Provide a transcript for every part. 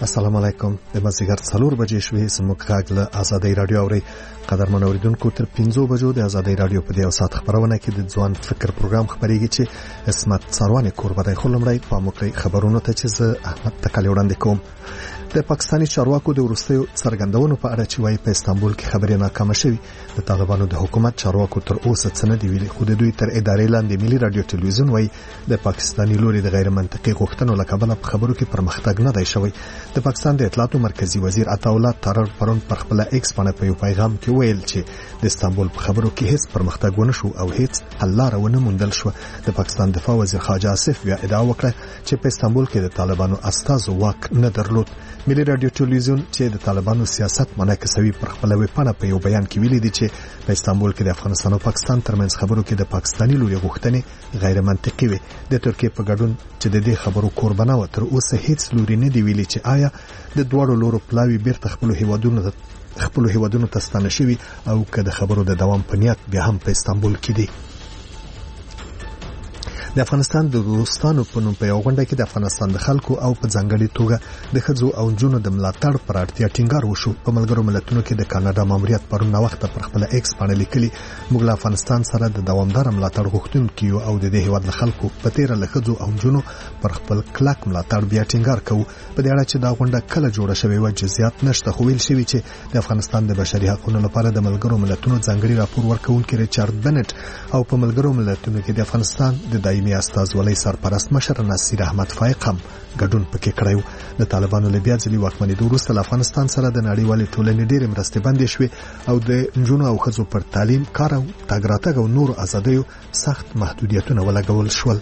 السلام علیکم. د مازیګر 4 بجې شوې سموږ غږ له آزادۍ رادیو اوري. قدرمن اوریدونکو تر 5 بجو د آزادۍ رادیو په دې ساعت خبرونه کې د ځوان فکر پروګرام خبريږي چې اسمت څاروانه کوربه د خلمړی په موقع خبرونه ته چې زه احمد تکلی وړاندې کوم. د پاکستاني چارواکو د ورستیو څرګندونو په اړه چې وايي په استانبول کې خبرې ناکامه شوې. د طالبانو د حکومت چارواکو تر اوسه څه نه دی ویلي، خو د دوی تر ادارې لاندې ملي رادیو ټلویزیون وايي د پاکستاني لوري د غیر منطقي غوښتنو لکبل په خبرو کې پرمختګ نه دی شوی. د پاکستان د اطلاعاتو مرکزی وزیر عطاالله تارړ پرون پر خپل ایکس باندې په یو پیغام کې ویل چې د استانبول په خبرو کې هیڅ پرمختګ ونه شو او هیڅ حل لاره ونه موندل شو. د پاکستان دفاع وزیر خواجه آصف بیا ادعا وکړه چې په استانبول کې د طالبانو استازو واک نه درلود. ملي رادیو ټلویزیون چې د طالبانو سیاست منعکسوي پر خپل ویبپاڼه په یو بیان کې ویلي دي چې په استانبول کې د افغانستان او پاکستان ترمنځ خبرو کې د پاکستاني لوري غوښتنې غیر منطقي وي. د ترکیه په ګډون چې د دې خبرو قربانه و تر اوسه هیڅ لوري نه دی ویلي چې آیا د دوړو لورو پلاوی بیرته خپل هیوادونو ته ستانه شوي او که د خبرو د دوام په نیت بیا هم په استانبول کې دي. د افغانستان د دوستانو په نوم په یو غونډه کې د افغانستان د خلکو او په ځانګړي توګه د ښځو او نجونو د ملاتړ پر اړتیا ټینګار وشو. په ملګرو ملتونو کې د کاناډا ماموریت پرون وخت پر خپل ایکس باندې لیکلي موږ له افغانستان سره د دوامدار ملاتړ غوښتونکو یو او د دې هیواد له خلکو په تیر له ښځو او نجونو پر خپل کلک ملاتړ بیا ټینګار کوو. په دې اړه چې دا غونډه کله جوړه شوې و جزئیات نشته، خو ویل شوی چې د افغانستان د بشري حقوقو لپاره د ملګرو ملتونو ځانګړي راپور ورکونکي ریچارډ بنټ او په ملګرو ملتونو کې د افغانستان د دایمي استازولۍ سرپرست مشر نصیر احمد فائق هم ګډون پکې کړی. د طالبانو له بیا ځلې واکمنۍ وروسته له افغانستان سره د نړیوالې ټولنې ډېرې مرستې بندې شوې او د نجونو او ښځو پر تعلیم، کار او تګ راتګ او نور ازادیو سخت محدودیتونه ولګول شول.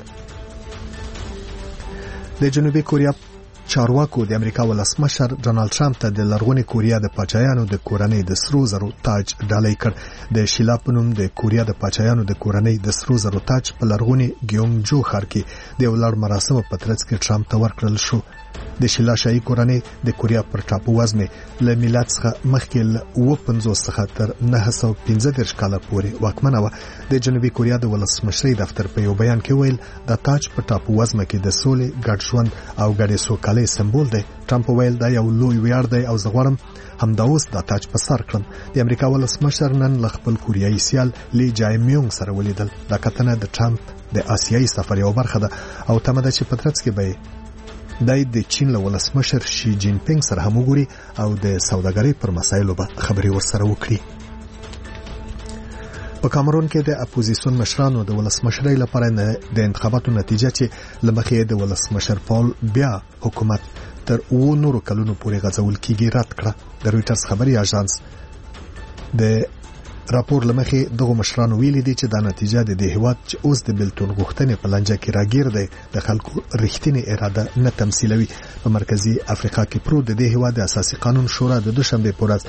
د جنوبي کوریا چارواکو د امریکا ولسمشر ډونالد ټرمپ ته د لرغونې کوریا د پاچایانو د کورنۍ د سرو زرو تاج ډالۍ کړ. د شیلا په نوم د کوریا د پاچایانو د کورنۍ د سرو زرو تاج په لرغونې ګیونګجو ښار کې د ولړ مراسمو په ترڅ کې ټرمپ ته ورکړل شو. د شیلا شاهي کورنۍ د کوریا پر ټاپو وزمې له میلاد څخه مخکې له 1950 څخه تر 915 کال پورې واکمنه و. د جنوبي کوریا د ولسمشرۍ دفتر په یو بیان کې ویل د تاج په ټاپو وزمه کې د سولې، ګډ ژوند او ګډې سوکالۍ سمبول دی. ټرمپ ویل دا یو لوی ویاړ دی او زه غواړم همدا اوس دا تاج په سر کړم. د امریکا ولسمشر نن له خپل کوریایي سیال لی جای میونګ سره ولیدل. دا کتنه د ټرمپ د آسیایي سفر یو برخه ده او تمه ده چې په ترڅ کې به د چین له ولسمشر شي جین پینګ سره هم وګوري او د سوداګرۍ پر مسایلو به خبرې ورسره وکړي. په کامرون کې د اپوزیسیون مشرانو د ولسمشرۍ لپاره د انتخاباتو نتیجه چې لمخې د ولسمشر پال بیا حکومت تر 9 نورو کلونو پورې غځول کیږي رد کړه. د رويټرز خبري اژانس د راپور لمخې دغه مشرانو ویلي دي چې دا نتیجه د هیواد چې اوس د بلتون غوښتنې په لانجه کې راګیر دی د خلکو رښتینی اراده نه تمثیلوي. په مرکزی افریقا کې پروت د هیواد د اساسي قانون شورا د دوشنبه په ورځ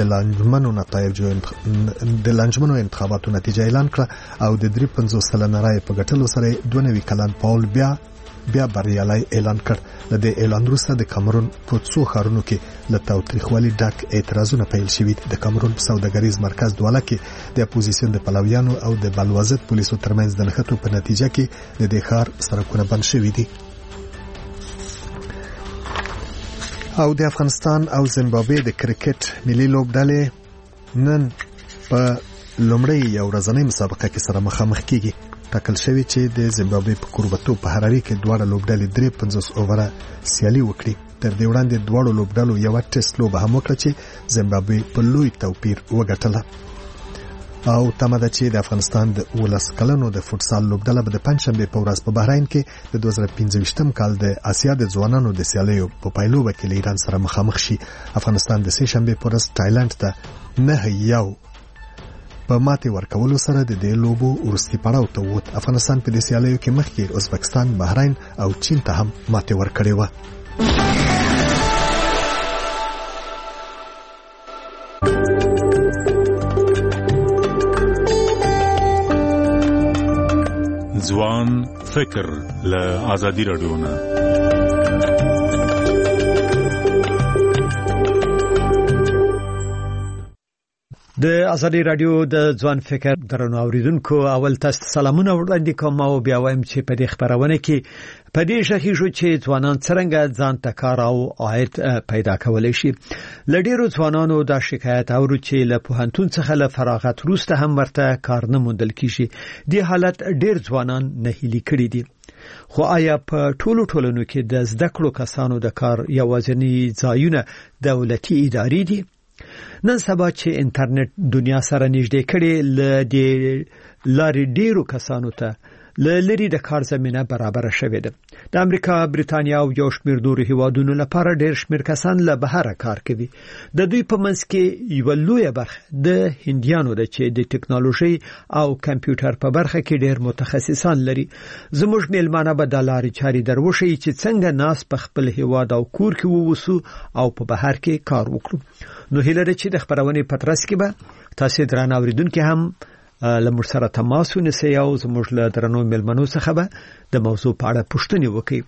د لانجمنو انتخاباتو نتیجه اعلان کړه او د 53 سلنه رای په ګټلو سره 92 کلن پاول بیا بریالي اعلان کړ. د دې اعلان وروسته د کامرون په څو ښارونو کې له تاوتریخوالي ډک اعتراضونه پیل شوي. د کامرون په سوداګریز مرکز دوله کې د اپوزیسیون د پلویانو او د بلوازت پولیسو ترمنځ د نښتو په نتیجه کې د دې ښار سړکونه بند شوي دي. او د افغانستان او زیمبابوې د کرکټ ملي لوبډلې نن په لومړی یو ورځنۍ مسابقه کې سره مخامخ کیږي. ټاکل شوی چې د زیمبابوې په کوربتو په هراري کې دواړه لوبډلې 53 اووره سیالي وکړي. تر دې وړاندې دواړو لوبډلو یو ټیسټ لوبه هم وکړه چې زیمبابوې په لوی توپیر وګټله. او تمه ده چې د افغانستان د 12 کلنو د فوتسال لوبډله به د پنځشنبه په ورځ په بحرین کې د 2015 کال د آسیا د ځوانانو د سیالیو په پایلوبه کې له ایران سره مخامخ شي. افغانستان د سه شنبه په ورځ تایلند ته 9-1 په ماتې ورکولو سره د دې لوبو وروستي پړاو ته ووت. افغانستان په دې سیالیو کې مخکې ازبکستان، بحرین او چین ته هم ماتې ورکړې و. ځوان فکر له آزادي رادیو نه. د ازادي رادیو د ځوان فکر درنو اوریدونکو اول تاسو سلامونه وړاندې کوم او بیا وایم چې په دې خبرونه کې په دې شخصي شو چې ځوانان څنګه ځان ته کار او عاید پیدا کولای شي. لډیرو ځوانانو دا شکایت اورو چې له پوهنتون څخه له فراغت وروسته هم ورته کار نه موندل کیږي. دې حالت ډیر ځوانان نه هلي کړي دي. خو آیا په ټولنو کې د زده کړو کسانو د کار یوازینی ځایونه دولتي ادارې دي؟ نن سبا چې انټرنیټ دنیا سره نږدې کړي لدې لارې ډیرو کسانو ته لری د کار زمينه برابر شوه ده. د امریکا، بریتانیا او یو شمېر نورو هیوادونو لپاره ډیر شمېر کسان له بهر کار کوي. د دوی په منځ کې یو لوی برخه د هندیانو ده چې د ټکنالوژي او کمپیوټر په برخه کې ډیر متخصصان لري. زموږ میلمانه به د لارې چاري دروشي چې څنګه ناس په خپل هیواد او کور کې ووسو او په بهر کې کار وکړو. نو هیله ده چې د خبرونه پترس کې به تاسو درنه اوریدونکو هم لمر سره تماس ونیسئ او زموږ له درنو میلمنو څخه به د موضوع په اړه پوښتنې وکړي.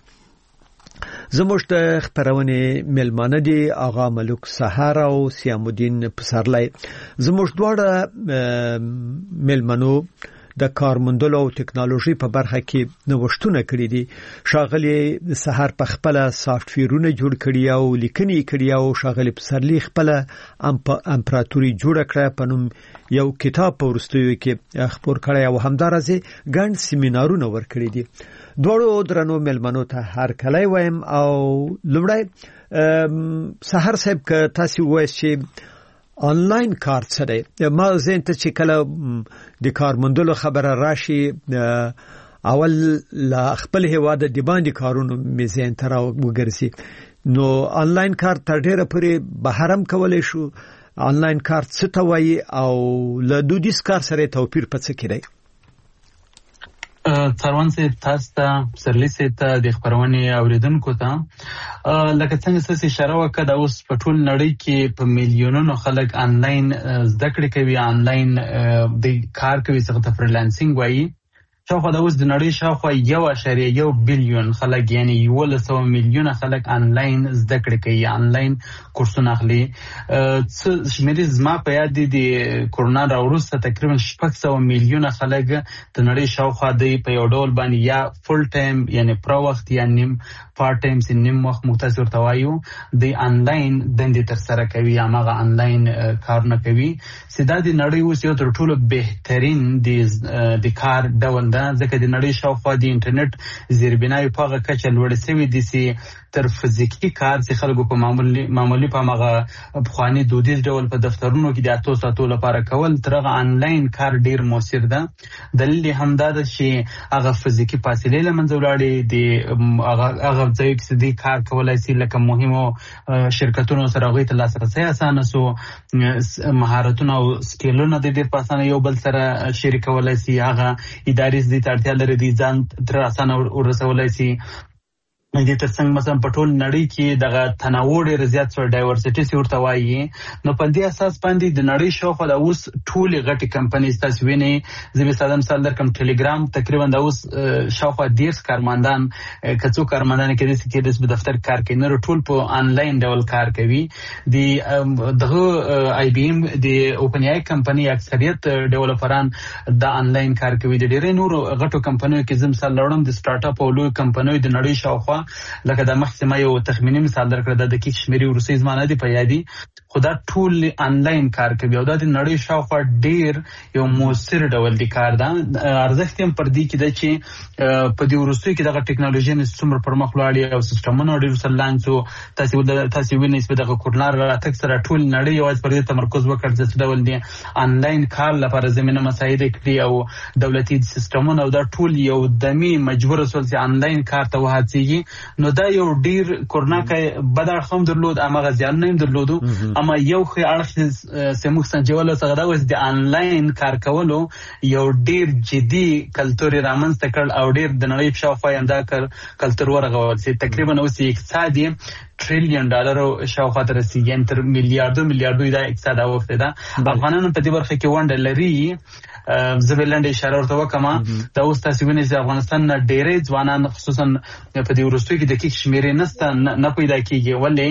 زموږ د خبرونه میلمانه دي آغا ملک سحر او سیام الدین پسرلی. زموږ دواړه میلمنو د کارمندلو او ټکنالوژي په برخه کې نوښتونه کړی دي. شاغلی سحر په خپل سافټویرونه جوړ کړی او لیکنې کړی او شاغلی پسرلی خپل امپراتوري جوړ کړه په نوم یو کتاب په ورستیو کې خبر کړی او همدارسه ګڼ سیمینارونه ورکړي دي. دوړو درنو ملمنو ته هر کله وایم او لومړی سحر صاحب که تاسو وایئ چې آنلاین کار څه دی؟ ما زین ته چې کله د کارمندلو خبره راشي اول لا خپل هواده د باندې کارونو میزین تر وګرځي. نو آنلاین کار تر ډیره پورې بهرم کولای شو. آنلاین کار څه ته وایي او له دودیز کار سره توپیر په څه کې دی؟ تروان سے تاستا سرلی سے ته د خبرونه اوریدونکو ته لکه څنګه چې اشاره وکړه دا اوس په ټول نړۍ کې په میلیونونو خلک آنلاین زده کړې کوي، آنلاین د کار کوي، څه ته فریلانسینګ وایي. شاوخوا دا اوس د نړۍ شاوخوا 1.1 بلیون خلک یعنی 100 میلیونه خلک آنلاین زده کړې کوي، آنلاین کورسونه اخلي. شمیرې زما په یاد دي د کورونا راوروسته تقریبا 600 میلیونه خلک د نړۍ شاوخوا د په یو ډول باندې یا فول ټایم یعنی پر وخت یا نیم پارت ټایم سي نیم وخت مختصر توایو د آنلاین دندې تر سره کوي، هغه آنلاین کارونه کوي. سیدا د نړۍ اوس یو تر ټولو بهترین د کار ډول ځکه د نړۍ شاوخوا د انټرنیټ زیربناوي په هغه کچه لوړ شوی دي چې تر فزیکي کار چې خلکو په معمولی په هغه بخوانی دودیز ډول په دفترونو کې د 8 ساعتو لپاره کول تر هغه آنلاین کار ډیر موثر ده. دلیل همدا ده چې هغه فزیکي فاصله لمنځه ولاړې دي، هغه ځای کې د کار کولای شي لکه مهمو شرکتونو سره غوښتل ته لاسرسي اسانه سو، مهارتونه او سکیلونه د ډیر په اسانه یو بل سره شریکولای شي، هغه ادارې دې اړتیا لري دي ځان تر اسانه ورسولای شي. دې ترڅنګ مثلا په ټول نړۍ کې دغه تنوع ډېر زیات شو، ډایورسټي ورته وایي. نو په دې اساس باندې د نړۍ شاوخوا د اوس ټول غټي کمپنۍ تاسو وینئ. زه مثلا مثال درکم ټیلیګرام تقریبا د اوس شاوخوا 10 کارمندان کڅو کارمندان کې د دفتر کار کوي، نو ټول په آنلاین ډول کار کوي. دغه آی بی ایم د اوپن ای کمپنۍ اکثریت ډیولپران د آنلاین کار کوي. د ډېرې نورو غټو کمپنیو کې زم مثال لرم د سٹارټ اپ او لوی کمپنیو د نړۍ شاوخوا لکه د محسمه یو تخمینی مثال درکړه د دقیق شمیرې ورسې زمانه دی په یادي خدا ټول آنلاین کار کوي او د نړۍ شاوخوا ډیر یو موثر ډول دی کار ده. ارزښت هم پر دې کې ده چې په دې ورسې کې دغه ټکنالوژي نه څومره پرمخ لاړې او سیستمونه ډیر سره لانڅو تاسو وینئ چې دغه کورنا راتګ سره ټول نړۍ یوازې پر دې تمرکز وکړ چې ډول دی آنلاین کار لپاره زمينه مساعده کړی او دولتي سیستمونه او دا ټول یو دمي مجبور سول چې آنلاین کار ته وهڅیږي. نو دا یو ډیر کورنا کې بد اړخم درلود، امغه ځان نه درلودو، اما یو خې اړخ سموږ سنجول څنګه دا وس د آنلاین کار کولو یو ډیر جدي کلتور رامنځته کړ او ډیر د نړۍ په شاوخوا انده کلتور ورغول چې تقریبا اوس اقتصادي $1 trillion شاوخوا ته رسیدي، تر میلیارډو دا اقتصاد اوخته ده. افغانانو په دې برخه کې ونډه لري. زبلند اشاره ورته وکما دا اوس تاسو وینئ چې افغانستان نه ډېرې ځوانان خصوصا په دې ورستو کې د کیک شمیرې نه پیدا کیږي، ولې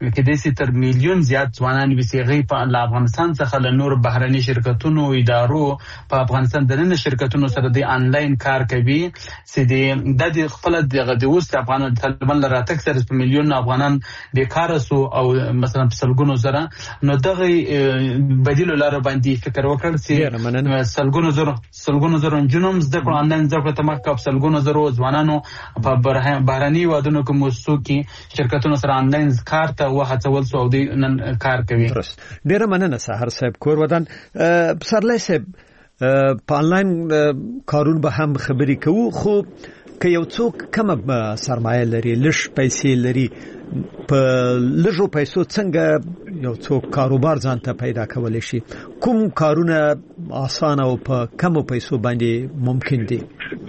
کې د سي تر میلیون زیات ځوانان وسیغي په افغانستان څخه له نور بهرني شرکتونو ادارو په افغانستان دننه شرکتونو سره د انلاین کار کوي چې د خپل د اوس افغان طالبان لراتک سره په میلیون افغانان بیکار سو او مثلا په سلګونو زره نو دغه بدیل لاره باندې فکر وکړ چې سلګونو زره جنوم زده کړو انلاین زده کړو تمه کاپ سلګونو زره ځوانانو په بهرني وادونو کې موسوکي شرکتونو سره انلاین کار ته وهڅول سو او د نن کار کوي. ډیره مننه سحر صاحب کور ودان پسرلی صاحب په انلاین کارون به هم خبري کوو خو که یو څوک کم سرمایه لري لږ پیسې لري په لږو پیسو څنګه یو څوک کاروبار ځان ته پیدا کولای شي کوم کارونه آسان او په کمو پیسو باندې ممکن دي؟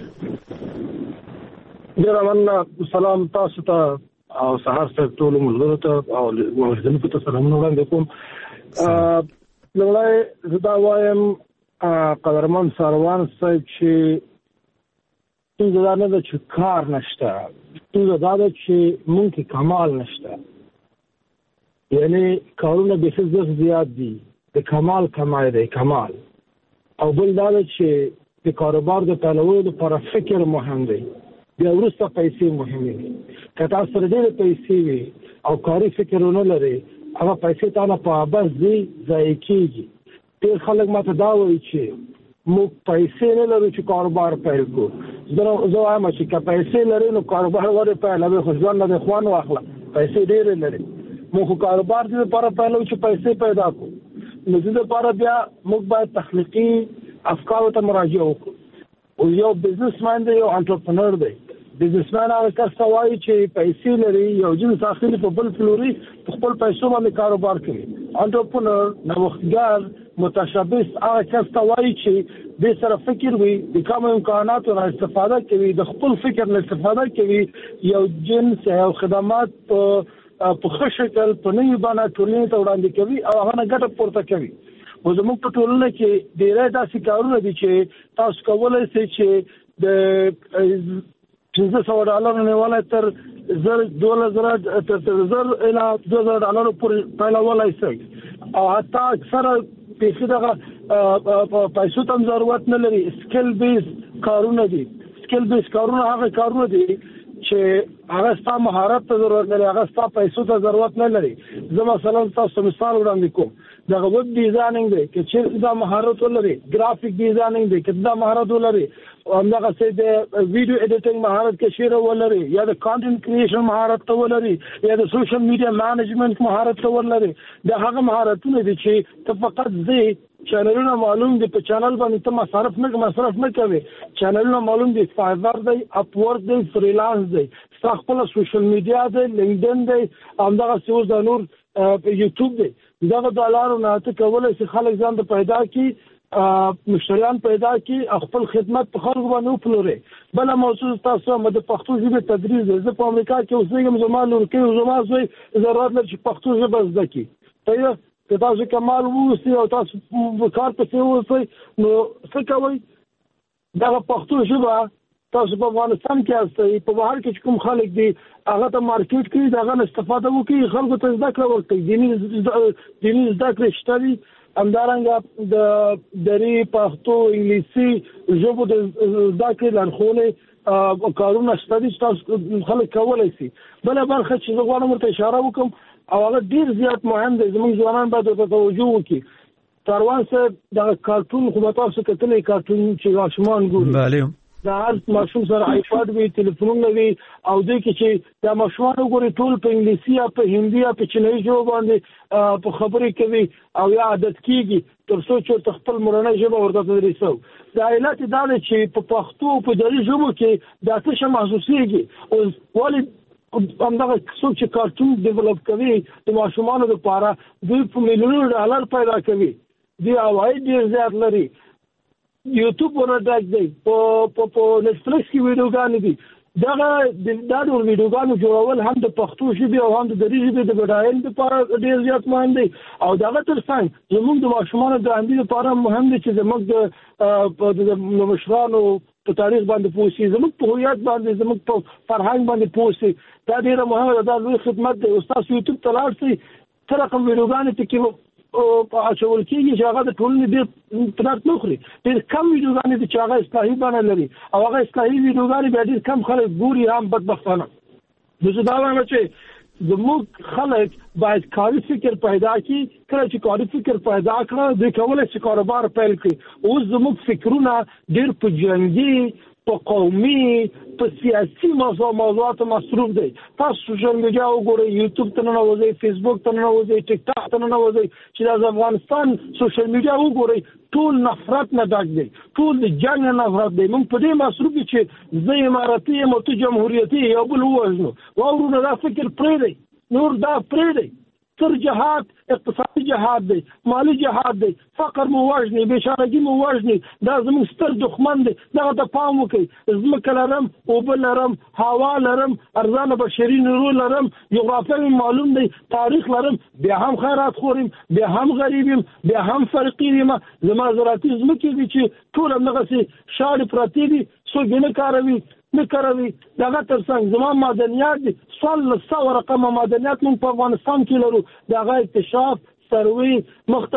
ډیره مننه سلام تاسو ته او سحر صاحب ټول ملګرو ته او ورزنکو ته سلامونه وړاندې کوم. لومړی زه دا وایم قدرمن سروان صاحب چې څنګه دا نه چې کار نشته څنګه دا چې مونږ کې کمال نشته یعنی کارونه به څه زیات دي د کمال کمای دی کمال او بل دا چې د کاروبار د پیلولو لپاره فکر مهم دی بیا وروسته پیسې مهمې دي که تاسو سره ډېرې پیسې وي او کاري فکر ونه لرئ هغه پیسې تا نه په عبث ځي ضایع کېږي. ډېر خلک ماته دا وایي چې موږ پیسې نه لرو چې کاروبار پیل کړو. زه وایم چې که پیسې لري نو کاروبار ولې پیلوي خو ژوند نه د خوان واخله پیسې ډېرې لري موږ خو کاروبار دې لپاره پیلوو چې پیسې پیدا کړو نو دې لپاره بیا موږ باید تخلیقي افکارو ته مراجعه وکړو. او یو بزنسمن دی یو انټرپرنور دی بزنسمن هغه کس ته وایي چې پیسې لري یو جنس اخلي په بل فلوري په خپل پیسو باندې کاروبار کوي. انټرپرنور نوښتګر متشبث هغه کس ته وایي چې د سره فکر وي د کوم امکاناتو نه استفاده کوي د خپل فکر نه استفاده کوي یو جنس او خدمات په ښه شکل په نوي بڼه ټولنې ته وړاندې کوي او هغه نه ګټه پورته کوي. او زموږ په ټولنه کې ډېری داسې کارونه دي چې تاسو کولی شئ چې د $500 نیولای تر $1,000 الی $2,000 پورې پیلولی شئ او حتی اکثره پیسې دغه پیسو ته ضرورت نه لري. سکل بیس کارونه دي سکل بیس کارونه هغه کارونه دي چې هغه ستا مهارت ته ضرورت لري هغه ستا پیسو ته ضرورت نه لري. زه مثلا تاسو مثال وړاندې کوم دغه ویب ډیزاینینګ دی که چې دا مهارت ولري ګرافیک ډیزاینینګ دی که دا مهارت ولري همدغه څه د ویډیو ایډیټینګ مهارت کې شیر ولري یا د کانټینټ کریشن مهارت ولري یا د سوشل میډیا مانجمنت مهارت ولري دا هغه مهارتونه دي چې ته فقط زه چینلونه معلوم دي په چینل باندې ته مصرف نه کوي چینلونه معلوم دي فایور دی اپورک دی فریلانس دی ستا خپل سوشل میډیا دی لینکډین دی همدغه څه د نور یوټیوب دی دغه ډالرو نه ته کولای شي خلک ځان ته پیدا کی مشتریان پیدا کی خپل خدمت په خلکو باندې وپلوري. بل موضوع تاسو د پښتو ژبې تدریس زه په امریکا کې اوسېږم زما لور کې زما زوی ضرورت لري چې پښتو ژبه زده کړي که تاسو کمال ووسی او تاسو کار پسې ووسی نو څه کوئ دغه پښتو ژبه تاسو په افغانستان کې هستئ په بهر کې کوم خلک دي هغه ته مارکیټ کړي دغه استفاده وکړي خلکو ته زده کړه ورکړي دیني زده کړې شته دي همدارنګه د دري پښتو انګلیسي ژبو د زده کړې لارښوونې کارونه شته دي چې تاسو خلک کولی شي. بله برخه چې زه غواړم ورته اشاره وکړم او هغه ډېر زیات مهم دی زموږ ځوانان باید ورته توجه وکړي. کاروان صاحب دغه کارټون خو به تاسو کتلی کارټون چې ماشومان ګوري د هر ماشوم سره آیپاډ وي تلیفونونه وي او دوی کې چې دا ماشومان وګوري ټول په انګلیسي یا په هندي یا په چینایي ژبه باندې په خبرې کوي او یا عادت کېږي تر څو چې خپل مورنۍ ژبه ورته تدریسو. د علت دا دی چې په پښتو په دري ژبو کې دا څه محسوسېږي او ولې همدغه څوک چې کارټون ډیولپ کوي د ماشومانو لپاره دوی په میلیونونو ډالر پیدا کوي دوی عواید ډېر زیات لري. یوټیوب ورډک دی په نتفلیکس کې ویډیوګانې دي دا ډول ویډیوګانو جوړول هم د پښتو ژبې او هم د دري ژبې د بډاینې لپاره ډېر زیات مهم دی او دغه ترڅنګ زموږ د ماشومانو د اندي لپاره مهم دی چې زموږ د مشرانو په تاریخ باندې پوه شي زموږ په هویت باندې زموږ په فرهنګ باندې پوه شي دا ډیره مهمه ده. دا لوی خدمت دی. استاد یوټیوب ته لاړ شي تر کوم ویډیوګانې ته کې په اچول کېږي چې هغه د ټولنې ډېر پرات نه خوري. ډېر کم ویډیوګانې دي چې هغه اصلاحي بڼه لري او هغه اصلاحي ویډیوګانې بیا ډېر کم خلک ګوري هم بدبختانه. زه دا وایم چې زموږ خلک باید کاري فکر پیدا کړي. کله چې کاري فکر پیدا کړه دوی کولی شي کاروبار پیل کړي. اوس زموږ فکرونه ډېر په جنګي په قومي په سیاسي موضوعاتو مصروف دي. تاسو سوشل میډیا وګورئ، یوټیوب ته ننوځئ، فیسبوک ته ننوځئ، ټیک ټاک ته ننوځئ چې د افغانستان سوشل میډیا وګورئ ټول نفرت نه ډک دی، ټول د جنګ نه نفرت دی. موږ په دې مصروف یو چې زه اماراتي یم او ته جمهوریتي یو بل ووژنو. واورونه دا فکر پرېږدئ، نور دا پرېږدئ. تر جهاد اقتصادي جهاد دی، مالی جهاد دی، فقر مو وژني، بېچارهګي مو وژني. دا زموږ ستر دښمن دی. دغه ته پام وکړئ. ځمکه لرم، اوبه لرم، هوا لرم، ارزانه بشري نیرو لرم، جغرافیه معلوم دی، تاریخ لرم، بیا هم خیرات خورم، بیا هم غریب یم، بیا هم فقیر یم. زما زراعتي ځمکې دي چې ټول همدغسې شاړې پرتې دي، څوک یې نه کاروي نه کاروي. دغه ترڅنګ زما معدنیات دي، 100 رقمه معدنیات موږ په افغانستان کې لرو. د هغه اکتشاف، سروي، مخته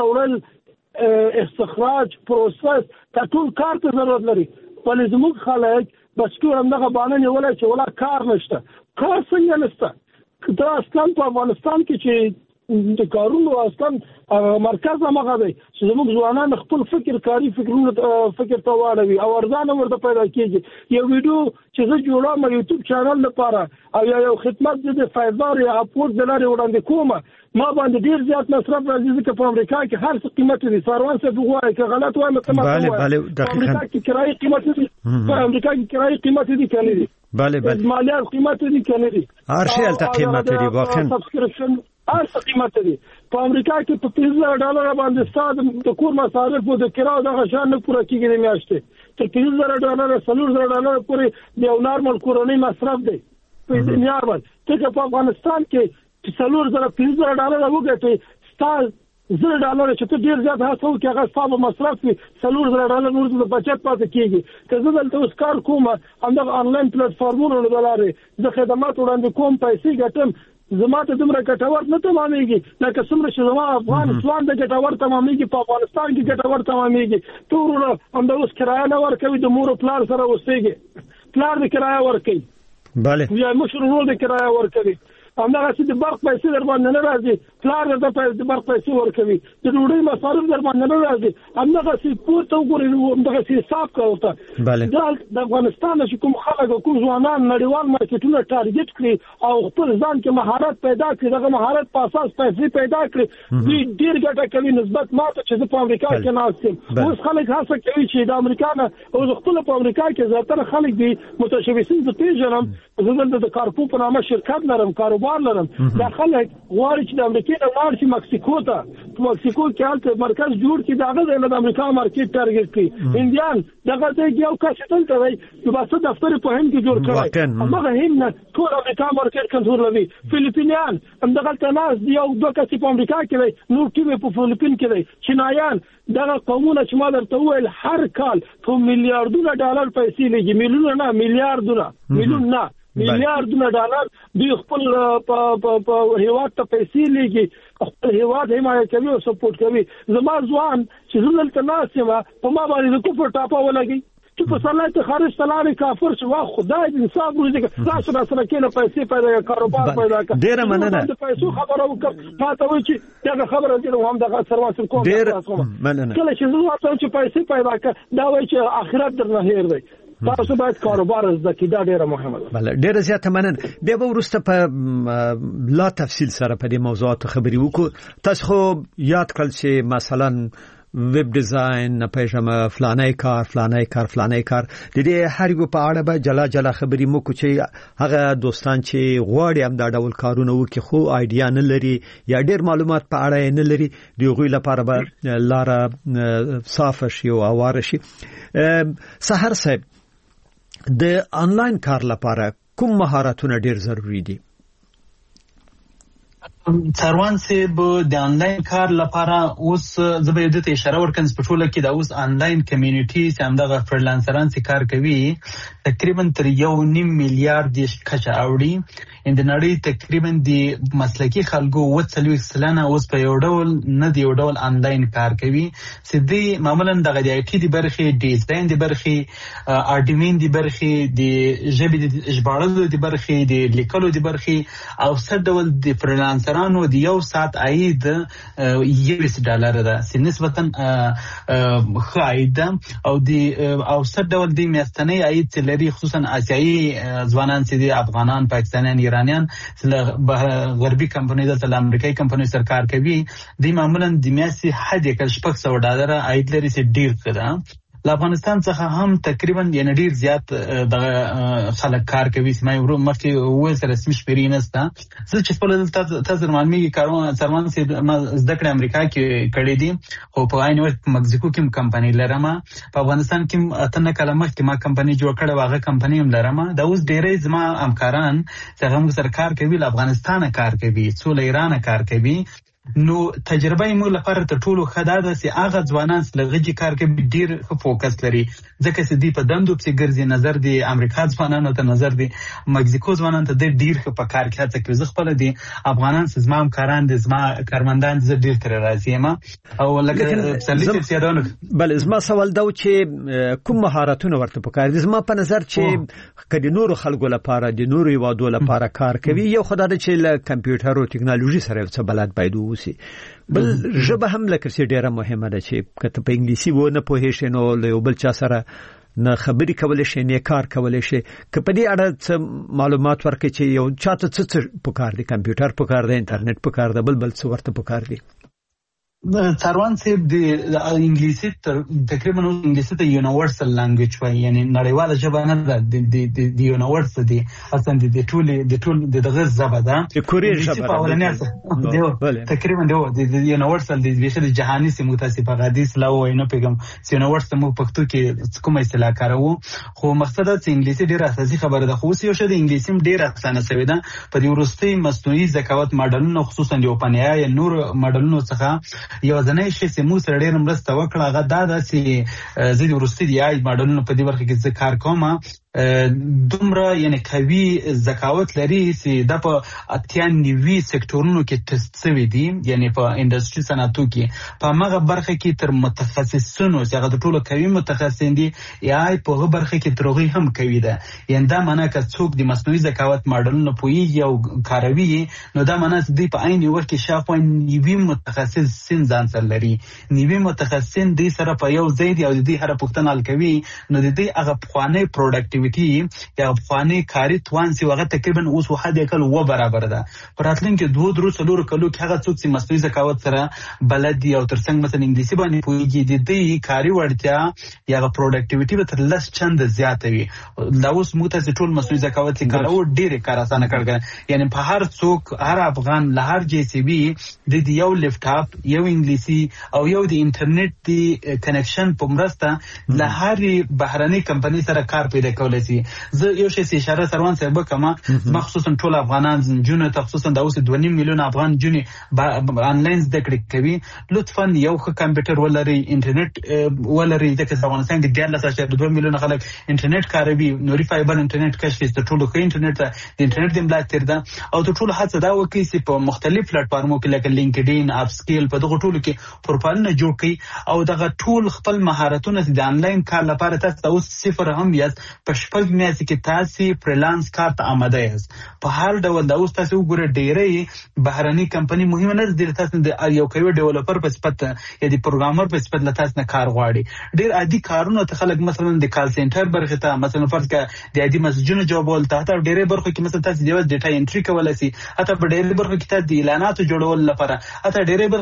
وړل، استخراج، پروسس دا ټول کار ته ضرورت لري. ولې زموږ خلک بس ټول همدغه بهانه نیولی چې ولا کار نشته. کار څنګه نشته؟ دا اصلا په افغانستان کې چې د کارونو اصلا مرکز همغه دی چې زموږ ځوانان خپل فکر کاري فکرونه فکر ته واړوي او ارزانه ورته پیدا کېږي. یو ویډیو چې زه جوړوم یوټیوب چینل لپاره او یو خدمت د فایبر یا اپورټ د لارې وړاندې کومه، ما باندې ډېر زیات مصرف راځي ځکه په امریکا کې هر څه قیمت دي. ساروان صاحب وایي که غلط وایم ته ما وایي په امریکا کې کرایي قیمت دي، په امریکا کې کرایي قیمت دي که نه دي، مالیات قیمت دي که نه دي، هر شی هلته قیمت دي، واقعا سبسکرپشن هر څه قیمت دي. په امریکا کې په $50,000 باندې ستا د کور مصارف او د کرا دغه شان نه پوره کېږي د میاشتې. تر $50,000 $40,000 پورې د یو نارمل کورنۍ مصرف دی په دنیا باندې. ځکه په افغانستان کې چې $50,000 وګټې ستا $1,000 چې ته ډېر زیات هڅه وکړې هغه ستا به مصرف وي، $40,000 نور د بچت پاتې کېږي. که زه دلته اوس کار کوم همدغه آنلاین پلیټفارمونو له لارې زه خدمات وړاندې کوم، پیسې ګټم، زما ته دومره ګټور نه تمامېږي لکه څومره چې زما افغان ځوان د ګټور تمامېږي په افغانستان کې ګټور تمامېږي. ته ورونه همدا اوس کرایه نه ورکوي، د مور او پلار سره اوسېږي، پلار د کرایه ورکوي، یا مشر ورور د کرایه ورکوي. همدغسې د برق پیسې در باندې نه راځي، پلار درته د برق پیسې ورکوي، د ډوډۍ مصارف در باندې نه راځي. همدغسې پورته وګورئ، همدغسې حساب کوه ورته. دا د افغانستان چې کوم خلک او کوم ځوانان نړیوال مارکېټونه ټارګېټ کړي او خپل ځان کې مهارت پیدا کړي، دغه مهارت په اساس پیسې پیدا کړي، دوی ډېر ګټه کوي نسبت ما ته چې زه په امریکا کې ناست یم. اوس خلک هڅه کوي چې د امریکا نه او زه خپله په امریکا کې زیاتره خلک دي متشبثین زه پېژنم. زه دلته د کارپو په نامه شرکت لرم، کاروبار لرم. دا خلک غواړي چې د امریکا نه لاړ شي مکسیکو ته. په مکسیکو کې هلته مرکز جوړ کړي، د هغه ځای نه د امریکا مارکېټ ټارګېټ کړي. هندیان دغه ځای کې یو کس دلته دی چې باسه دفتر په هند کې جوړ کړی، همغه هند نه ټول امریکا مارکېټ کنټرولوي. فلیپینیان همدغلته ناست دي، یو دوه کسې په امریکا کې دی، نور ټیم یې په فلیپین کې دی. چینایان دغه قومونه چې ما درته وویل هر کال په $میلیاردونه پیسې لګي، میلیونونه نه، میلیاردونه، میلیون نه، $میلیاردونه دوی خپل په هیواد ته پیسې لګي، خپل هیواد حمایت کوي او سپورټ کوي. زما ځوان چې زه دلته ناست یم په ما باندې د کفر ټاپه ولګي چې په سرلای ته خارج ته لاړې کافر شو. وا خدای دې انصاف وکړي، تاسو راسره کېنه پیسې پیدا کړه، کاروبار پیدا کړه. ډېره مننه. د پیسو خبره وکړه ما ته وایي چې دغه خبره دې هم دغه سرواسر کوم. ډېره مننه. کله چې زه وایم چې پیسې پیدا کړه دا وایي چې آخرت درنه هېر دی. تاسو باید کاروبار زده کړئ، دا ډیره مهمه ده. بله ډیره زیاته مننه. بیا به وروسته په لا تفصیل سره په دې موضوعاتو خبرې وکړو. تاسو خو یاد کړل چې مثلا ویب ډیزاین نه پېژنم فلانه کار د دې هر یو په اړه به جلا جلا خبرې مو کو چې هغه دوستان چې غواړي هم دا ډول کارونه وکړي خو آیډیا نه لري یا ډیر معلومات په اړه نه لري، دوی لپاره به لاره صاف شي او اواره شي. سحر صاحب د انلاین کار لپاره کوم مهارتونه ډیر ضروری دي؟ څاروان صاحب د انلاین کار لپاره اوس زه به د اشاره ورکړم په ټوله کې د اوس انلاین کمیونټي چې همدغه فریلانسران چې کار کوي تقریبا تر 1.5 میلیارډ د کچه اوړي د نړۍ تقریبا د مسلکي خلکو 40% اوس په یو ډول نه دی یو ډول انلاین کار کوي چې دی معمولا دغه د آی ټي د برخې ډیزاین د برخې اډمین د برخې د ژبې د ژباړلو د برخې د لیکلو د برخې او څه ډول د فریلانسرانو د یو ساعت عاید $20 ده چې نسبتا ښه عاید ده او څه ډول د میاشتنی عاید چې لري خصوصا آسیایي ځوانان چې دي افغانان پاکستانیان ایرانیان غربي کمپنۍ د امریکایي کمپنۍ سره کار کوي د معمولا د میاشتې حد $600 عاید لري چې ډیر ښه ده له افغانستان څخه هم تقریبا یعنی ډیر زیات د خلک کار کوي چې ما ورو مخکې وویل سره رسمي شمیرې نشته زه چې خپل تاسو معلومیږي کاروان څاروان چې ما زده کړې امریکا کې کړې دي خو په عین وخت مکسیکو کې کمپنۍ لرم په افغانستان کې اتنه کله مخکې ما کمپنۍ جوړ کړې واغه کمپنۍ هم لرم دا اوس ډېرې زما همکاران چې هغه سره کار کوي له افغانستان کار کوي څو له ایران کار کوي نو تجربه موږ لپاره ته ټولو خدا ده چې هغه ځوانان چې لږی کار کوي ډیر فوکس لري ځکه چې دی په دندو په ګرځي نظر دی امریکا ځوانانو ته نظر دی مکسیکو ځوانانو ته ډیر په کار کې هڅه کوي خپل دي افغانان چې زما کاران دي زما کارمندان زه ډیر تر راځي ما او لکه سلیت سیادونه بل زما سوال دا چې کوم مهارتونه ورته په کار دي زما په نظر چې کدي نور خلکو لپاره د نور یوادو لپاره کار کوي یو خدای چې له کمپیوټر او ټکنالوژي سره څه بلد باید بل ژبه هم لکه چې ډیره مهمه ده چې کته په انګلیسي و نه پوهې شي نو له بل چا سره نه خبرې کولای شي نه کار کولای شي که په دې اړه معلومات ورکړي چې یو چاته څه په کار دي کمپیوټر په کار دی انټرنیټ په کار دی بل څه ورته په کار دي څاروان صاحب د انګلیسي تقریبا انګلیسي ته یونیورسل لانګویج وایي یعنی نړیواله ژبه نه ده د یونیورسل دي اصلا د ټول دغه ژبه ده د کوري ژبه تقریبا د یونیورسل د ویشل جهاني سیمه متاسفه غدیس لا وای نه پیغام یونیورسل مو پښتو کې کومه اصطلاح کارو خو مقصد د انګلیسي ډیره اساسي خبره ده خو یو شی د انګلیسي ډیره اسانه شوی ده په دې ورستي مصنوعي ذکاوت ماډلونو خصوصا د اوپن ای آی نور ماډلونو څخه یو ځنې شي چې موږ سره ډېر مرسته وکړه هغه دا ده چې زه د ورستي دی آی ماډلونو په دې برخه کې زه کار کوم دومره یعنی قوي ذکاوت لري چې د په 98 سکتورونو کې ټیسټ شوی دي یعنی په انډستری صنعتو کې په هغه برخه کې تر متخصصینو چې هغه ټول قوي متخصصین دي آی په هغه برخه کې ترغي هم کوي ده یعنی دا معنی که څوک د مصنوعي ذکاوت ماډلونو پوي او کاروي نو دا معنی چې دی په عین وخت کې شاوخوا 90 متخصصین ځان سره لري 90 متخصصین دي سره په یو ځای دي او د دې هر پوښتنه حل کوي نو د دې هغه پخوانی پروډکټیویټي یا پخوانی کاری توان سی هغه تقریبا اوس وحده کل و برابر ده پراتلین کې 2-3 کلو کې هغه څوک چې مصنوعي ذکاوت سره بلد دي او ترڅنګ مثلا انګلیسي باندې پوهیږي د دې کاری وړتیا یا پروډکټیویټي به تر لس چند زیاته وي دا اوس موږ ته ټول مصنوعي ذکاوت کارو ډېر کار اسانه کړل یعنی په هر څوک هر افغان له هر جی سی بي د یو لپټاپ یو انګلیسي او یو د انټرنیټ دی کنیکشن په مرسته له هر بهرنۍ کمپنۍ سره کار پیدا کولای شي زه یو شی اشاره سروان صاحب کما مخصوصا ټول افغانان جنونه تخصصا د اوس 2.5 میلیون افغان جنې انلاین زده کړې کوي لطفا یو کمپیوټر ولري انټرنیټ ولري د افغانستان کې 2 میلیون خلک انټرنیټ کاروي نوري فایبر انټرنیټ کشف د ټولو کې انټرنیټ د انټرنیټ د ملاتړ ده او د ټولو هڅه دا وکړي چې په مختلف پلیټ فارمو کې لکه لینکډین اپ سکیل په دغه ټولو کې پروفایلونه جوړ کړي او دغه ټول خپل مهارتونه د انلاین کار لپاره تاسو اوس صفر هم یاست په شپږ میاشتې کې تاسو فریلانس کار ته آماده یاست په هر ډول د اوس تاسو وګوره ډېرې بهرنۍ کمپنۍ مهمه نه دي تاسو د یو کوي ډیولپر په صفت یا د پروګرامر په صفت لته نه کار غواړي ډېر عادي کارونه ته خلک مثلا د کال سنټر برخه ته مثلا فرض کړه د عادي مسجونو جوابول ته ډېرې برخه کې مثلا تاسو د ډیټا انټری کولای شي حتی په ډېرې برخه کې تاسو د اعلاناتو جوړول لپاره حتی ډېرې برخه کې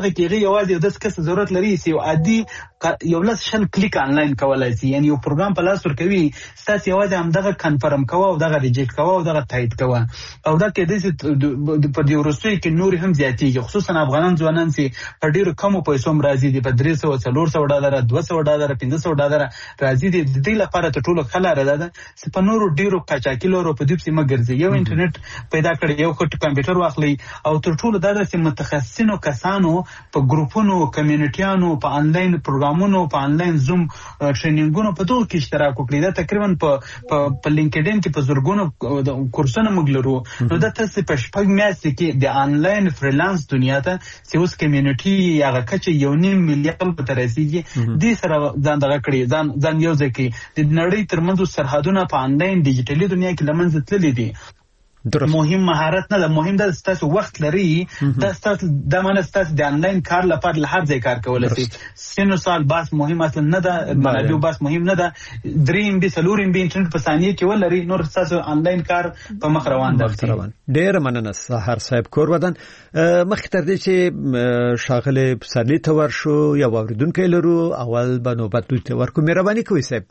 یوازې د څه ضرورت لري چې عادي یو لس شل کلیک انلاین کولای شي، یعنی یو پروګرام په لاس ورکوي، تاسو یوازې همدغه کنفرم کوه او دغه ریجیکټ کوه او دغه تایید کوه، او دا کې د په دې وروستیو کې نور هم زیاتېږي، خصوصا افغانان ځوانان چې په ډیرو کمو پیسو راځي دي، په 300 400 ډالر 200 ډالر 500 ډالر راځي دي. د دې لپاره ته ټولو خلا راده ده چې په نورو ډیرو قاچاقي لورو په دې څه مګرځي. یو انټرنیټ پیدا کړی، یو کمپیوټر واخلي، او تر ټولو دا چې متخصصینو کسانو په ګروپونو کمیونټیانو په انلاین پروګرامونو په انلاین زوم ټریننګونو په دوه کې اشتراک وکړي. دا تقریبا په لینکډین کې په زورګونو کورسونه موږ لرو. نو دا تاسو په شپږ میاشتې کې د انلاین فریلانس دنیا ته چې اوس کمیونټي هغه کچه 1.5 میلیارډ په رسیدي دي سره ځان دغه کړی، ځان یو ځکه د نړۍ ترمنځ سرحدونه په انلاین ډیجیټلي دنیا کې لمنځه تللي دي. مهم مهارت نه ده، مهم ده تاسو وخت لري، تاسو د معنی تاسو د انلاین کار لپاره له هر ځای کار کولای شئ. سینو سال باس مهم اصلا نه ده، منابع باس مهم نه ده، 3 MB 4 MB انټرنیټ په ثانیه کې ولري، نور تاسو انلاین کار په مخ روان ده. ډیر مننه سحر صاحب کور ودان. مخ تر دې چې شاغله پسرلی ته ورشو یا اوریدونکو لرو، اول به نوبت دوی ورکو. مهرباني کوئ صاحب.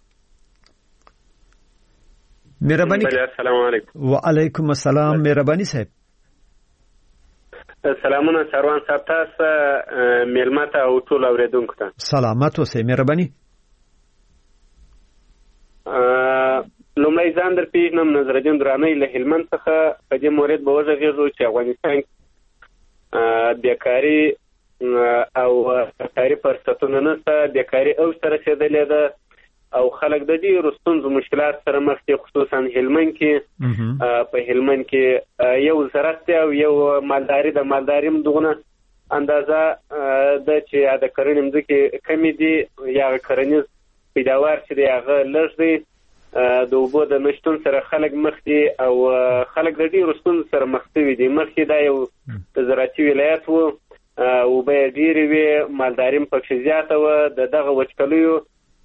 مهرباني. السلام علیکم. وعلیکم السلام. مهرباني صاحب. سلامونه سروان صاحب، تاسو میلمه ته او ټول اوریدونکو ته سلامات اوسئ. مهرباني. لومړی ځان در پیژنم، نظرالدین درانی له هلمند څخه. په دې مورد به وغږیږو چې افغانستان بیکاري او کاري فرصتونه نشته، بیکاري اوج ته رسېدلې ده او خلک د دې ستونزو مشکلات سره مخ دي، خصوصا هلمند کې. په هلمند کې یو زراعت دی او یو مالداري د مالداري دغه اندازه د چې د کرنې مځکې کمې دي یا کرنیز پیداوار چې دی هغه لږ دی. د اوبو د نشتون سره خلک مخ دي او خلک د دې ستونزو سره مخ شوي دي. مخکې دا یو زراعتي ولایت و، اوبه یې ډېرې وې، مالداري هم پکښې زیاته وه. د دغه وچکالیو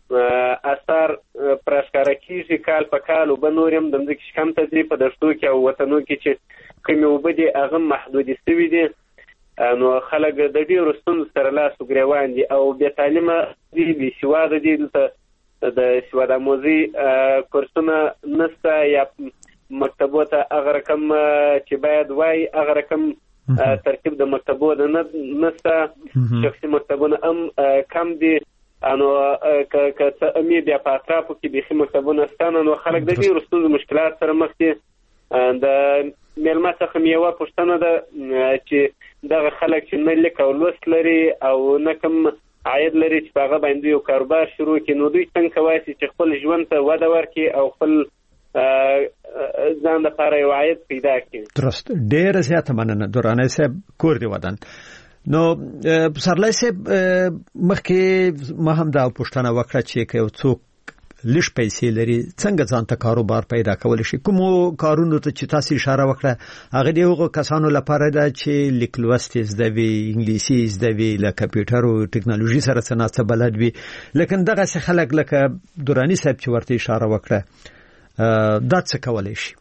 اثر پراشکاره کیږي کال په کال، اوبه نور هم د مځکې شکم ته ځي. په دښتو کې او وطنو کې چې کمې اوبه دي هغه محدودې شوي دي، نو خلک د ډېرو ستونزو سره لاس و ګرېوان دي او بې تعلیمه دي، بې سواده دي. دلته د سواد آموزي کورسونه نشته یا مکتبو ته هغه رقم چې باید وای هغه رقم ترتیب د مکتبو نشته، شخصي مکتبونه هم کم دي. انو که امید یا په اطرافو کې بيخي مکتبونه ستانه، نو خلک د ډېرو ستونزو مشکلات سره مخ دي. د میلمه څخه یوه پوښتنه ده چې دغه خلک چې نه لیک او لوست لري او نه کوم عاید لري چې په هغه باندې یو کاروبار شروع کړي، نو دوی څنګه کولی شي چې خپل ژوند ته وده ورکړي او خپل ځان لپاره یو عاید پیدا کړي؟ درست. ډېره زیاته مننه درانی صاحب، کور دې ودان. نو پسرلی صاحب، مخکې ما هم دا پوښتنه وکړه چې که یو څوک لږ پیسې لري څنګه ځان ته کاروبار پیدا کولی شي. کومو کارونو ته چې تاسو اشاره وکړه هغه د هغو کسانو لپاره ده چې لیک لوست زده وي، انګلیسي زده وي، له کمپیوټر او ټکنالوژي سره څه ناڅه بلد وي. لیکن دغسې خلک لکه درانی صاحب چې ورته اشاره وکړه دا څه کولی شي؟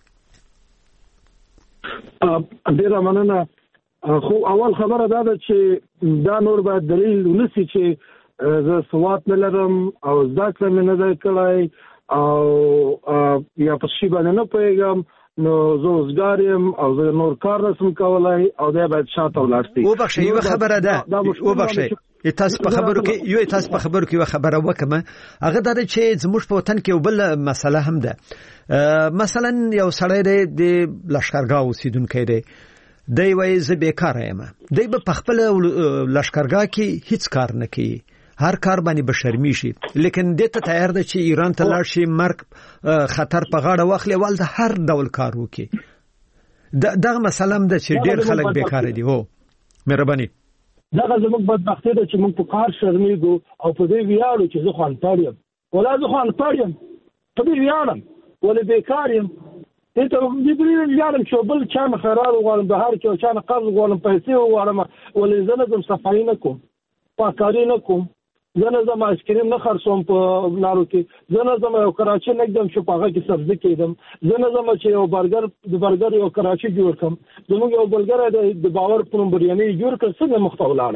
ډېره مننه. خو اول خبره دا ده چې دا نور باید دلیل ونسی چې زه سواد نه لرم او زده کړه مې نه ده کړی او یا په شي باندې نه پوهېږم، نو زه اوزګار یم او زه نور کار نشم کولی او دا باید شاته ولاړ شي. وبخښئ یوه خبره ده، وبخښئ تاسو په خبرو کې یوه خبره وکړم، هغه دا ده چې زموږ په وطن کې یو بل مسله هم ده. مثلا یو سړی دی د لښکرګاه اوسېدونکی دی، دی وایي زه بیکاره یم، دی به په خپله لښکرګاه کې هیڅ کار نه کوي، هر کار باندې به شرمي شي، لیکن دې ته تیار ده چې ایران ته لاړ شي، مرګ خطر په غاړه واخلي، ولته هر ډول کار وکړي. دغه مسله هم ده چې ډېر خلک بیکاره دي. هو مهرباني. دغه زموږ بدبختي ده چې موږ په کار شرمېږو او په دې ویاړو چې زه خو انپړ یم، ولا زه خو انپړ یم، په دې ویاړم، ولې بیکار یم. دې ته دې ویاړم چې بل چا نه خیرات وغواړم، د هر چا چا نه قرض وغواړم، پیسې وغواړم، ولې زه نه ځم صفایي نه کوم، پاککاري نه کوم، زه نه ځم آیسکریم نه خرڅوم په لارو کې، زه نه ځم یو کراچي نه ږدم چې په هغه کې سبزي کېږدم، زه نه ځم چې یو برګر یو کراچي جوړ کړم. زموږ یو بلګری د باور په نوم بریاني جوړ کړ، څنګه مخ ته ولاړه،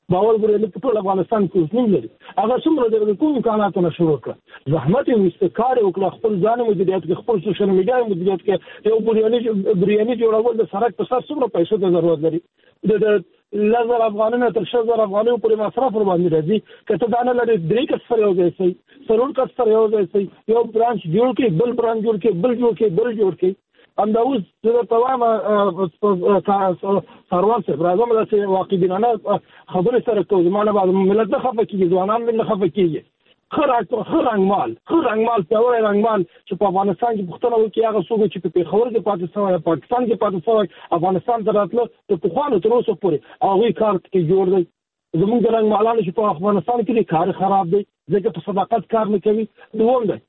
باور ګورې په ټول افغانستان کې اوس نیم لري هغه څومره د کوم امکاناتونه شروع کړ زحمت یې واستکار وکړه خپل ځان مدیریت کې خپل سوشل میډیا مدیریت کې یو بریاني جوړول د سړک په سر څومره پیسو ته ضرورت لري د لزر افغانانو تر 6000 افغانانو پورې مصرف ور باندې راځي کته دا نه لري درې کس سره یو ځای سي سرور کس سره یو ځای سي یو برانچ جوړ کې بل برانچ جوړ کې بل جوړ کې ام دا اوس د تمام سروان سره راځم چې واقع بینانه خبره سره کوم زمانه بعد ملت نه خفه کیږي ځوانان نه خفه کیږي خرنګمال پیاوړی رنګمال چې په افغانستان کې پښتنه وکي هغه څوک چې په پیښور کې پاتې شوی پاکستان کې پاتې شوی افغانستان ته راتله د پخوانو تر اوسه پورې هغوی کار کې جوړ دی زموږ د رنګمالانو چې په افغانستان کې کار خراب دی ځکه په صداقت کار نه کوي دوم دی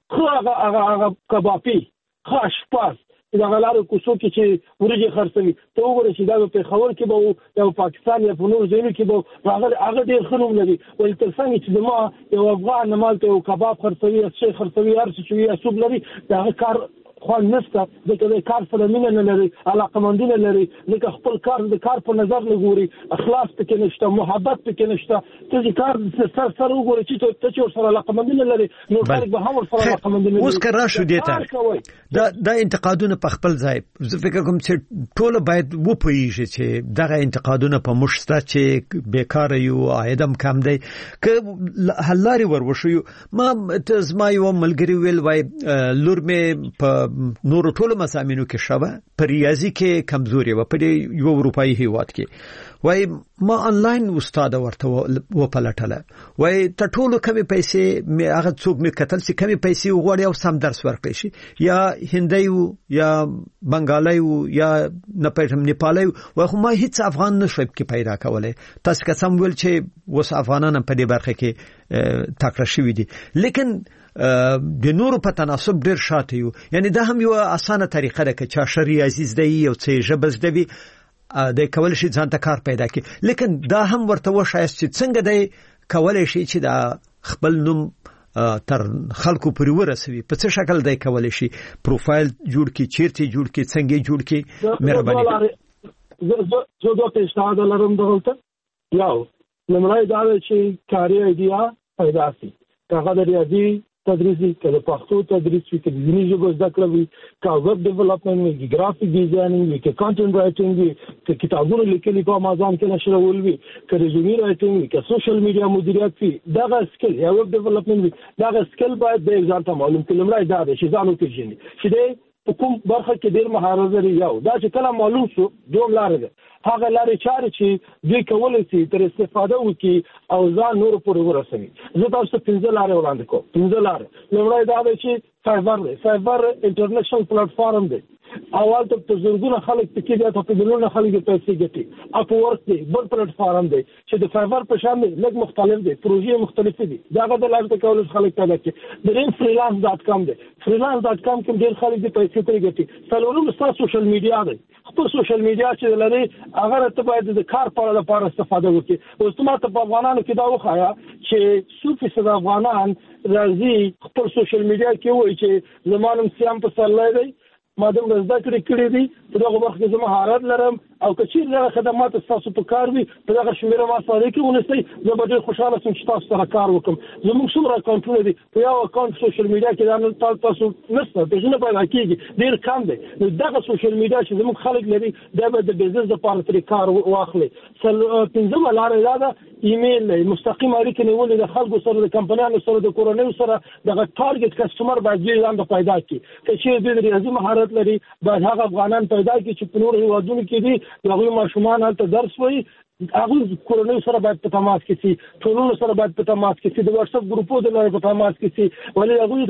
هغه کبابي خاشپاس دا غلارو کوڅو کې چې ورجه خرڅوي ته وګورئ چې دا په خبر کې به یو پاکستان یا په نور ځایونو کې به هغه ډېر خنوم لري ولې تر څنګه چې ما یو افغان مال ته یو کباب خرڅوي شي خرڅوي هر څه چې یې سوب لري دا کار خو نشته د کار سره مینه نه لري علاقمندي نه لري لکه خپل کار د کار په نظر نه ګوري اخلاص پکې نشته محبت پکې نشته چې کار سره وګوري چې ته سره علاقمندي نه لري نو خلک به هم سره علاقمندي نه لري اوس کرا شو دي ته دا انتقادونه په خپل ځای زه فکر کوم چې ټول باید وپوهیږي چې دغه انتقادونه په مشته چې بیکار یو عایدم کم دی که حلاري وروشو ما تزما یو ملګری ویل وای لور مې په نور ټول مسامینو کې شوه په ریاضي کې کمزوري و په یو اروپאי هیواد کې وای ما انلاین استاد ورته و پلټله وای ته ټول کمی پیسې مې هغه څوک مې کتل چې کمی پیسې وغوړي او سم درس ورکړي شي یا هندي یا بنگالي یا نیپالي وای خو ما هیڅ افغان نشم کې پیدا کولای تاسو که سم ویل چې وس افغانان په دې برخه کې تکړه شوي دي لیکن د نورو په تناسب ډیر شاته یو یعنی دا هم یو اسانه طریقه ده چې شری عزیز دی او چې جبز دی د کول شي ځان ته کار پیدا کړي لیکن دا هم ورته وشایست چې څنګه دی کول شي چې دا خپل نوم تر خلکو پورې ورسوي په څه شکل دی کول شي پروفایل جوړ کی چیرته جوړ کی څنګه جوړ کی مهرباني زه دوه پیشنهاد لرم دغلته یو لمړی دا چې کاري ایډیا پیدا شي هغه د ریاضي تدریسي کله پښتو تدریس وي کله د ژبې زده کړه وي کله ویب ډیولپمنټ وي ګرافیک ډیزاینینګ وي کله کانټنټ رائټینګ وي کله کتابونه لیکلي په امازون کې نشرول وي کله ریزومي رائټینګ وي کله سوشل میډیا مدیریت وي دا سکل یا ویب ډیولپمنټ وي دا سکل باید د ځان ته معلوم کړي لمړی دا چې ځان وپېژني چې د کوم برخه کې ډېر مهارت لري یو دا چې کله معلوم شو دوم لار ده هغه لارې چارې چې دوی کولای شي تر استفاده وکړي او ځان نور پورې ورسوي زه تاسو 15 لارې وړاندې کوم 15 لارې لومړی دا دی چې فایبر انټرنیشنل پلیټفارم دی اول ته زرګونه خلک پکې دي ته په ملیونونه خلک پیسې ګټي اپ ورک دی بل پلیټفارم دی چې د فایبر په شان دی لږ مختلف دي پروژې مختلفې دي دا د لارې ته کولای خلک پیدا کړي د freelance.com دی freelance.com کې ډېر خلک دي پیسې پرې ګټي څلورم سوشل میډیا دی خپل سوشل میډیا چې لري هغه ته باید د کار په لپاره استفاده وکړي اوس ته په افغانانو کې دا وخایا چې 100% افغانان راځي خپل سوشل میډیا کې وایي چې زمونږ سیام په سر لای ما د زده کړې دي په دغه وخت کې زما مهارت لرم او کچیر دغه خدمات تاسو په کار وي په دغه شمیره ما سره کې ونسي زه به ډېر خوشاله شم چې تاسو سره کار وکم زموږ څومره اکاونټونه دي په یو اکاونټ سوشل میډیا کې دا تاسو نشته د ژوند په اړه کې ډېر کم دي نو دغه سوشل میډیا چې زموږ خلک لري دا به د بزنس لپاره تر کار واخلي پنځمه لاره دا ایمیل مستقیم اړیکې نیول د خلکو سره د کمپنیانو سره د کورنیو سره دغه ټارګټ کسٹمر باید ځان پیدا کړي چې د ریاضي مهارت لري باید هغه افغانان پیدا کړي چې په نور هیوادونو کې دي هغوی ماشومان هلته درس وایي هغوی کورنیو سره باید په تماس کې شي ټولنو سره باید په تماس کې شي د واتساپ ګروپو د لارې په تماس کې شي ولې هغوی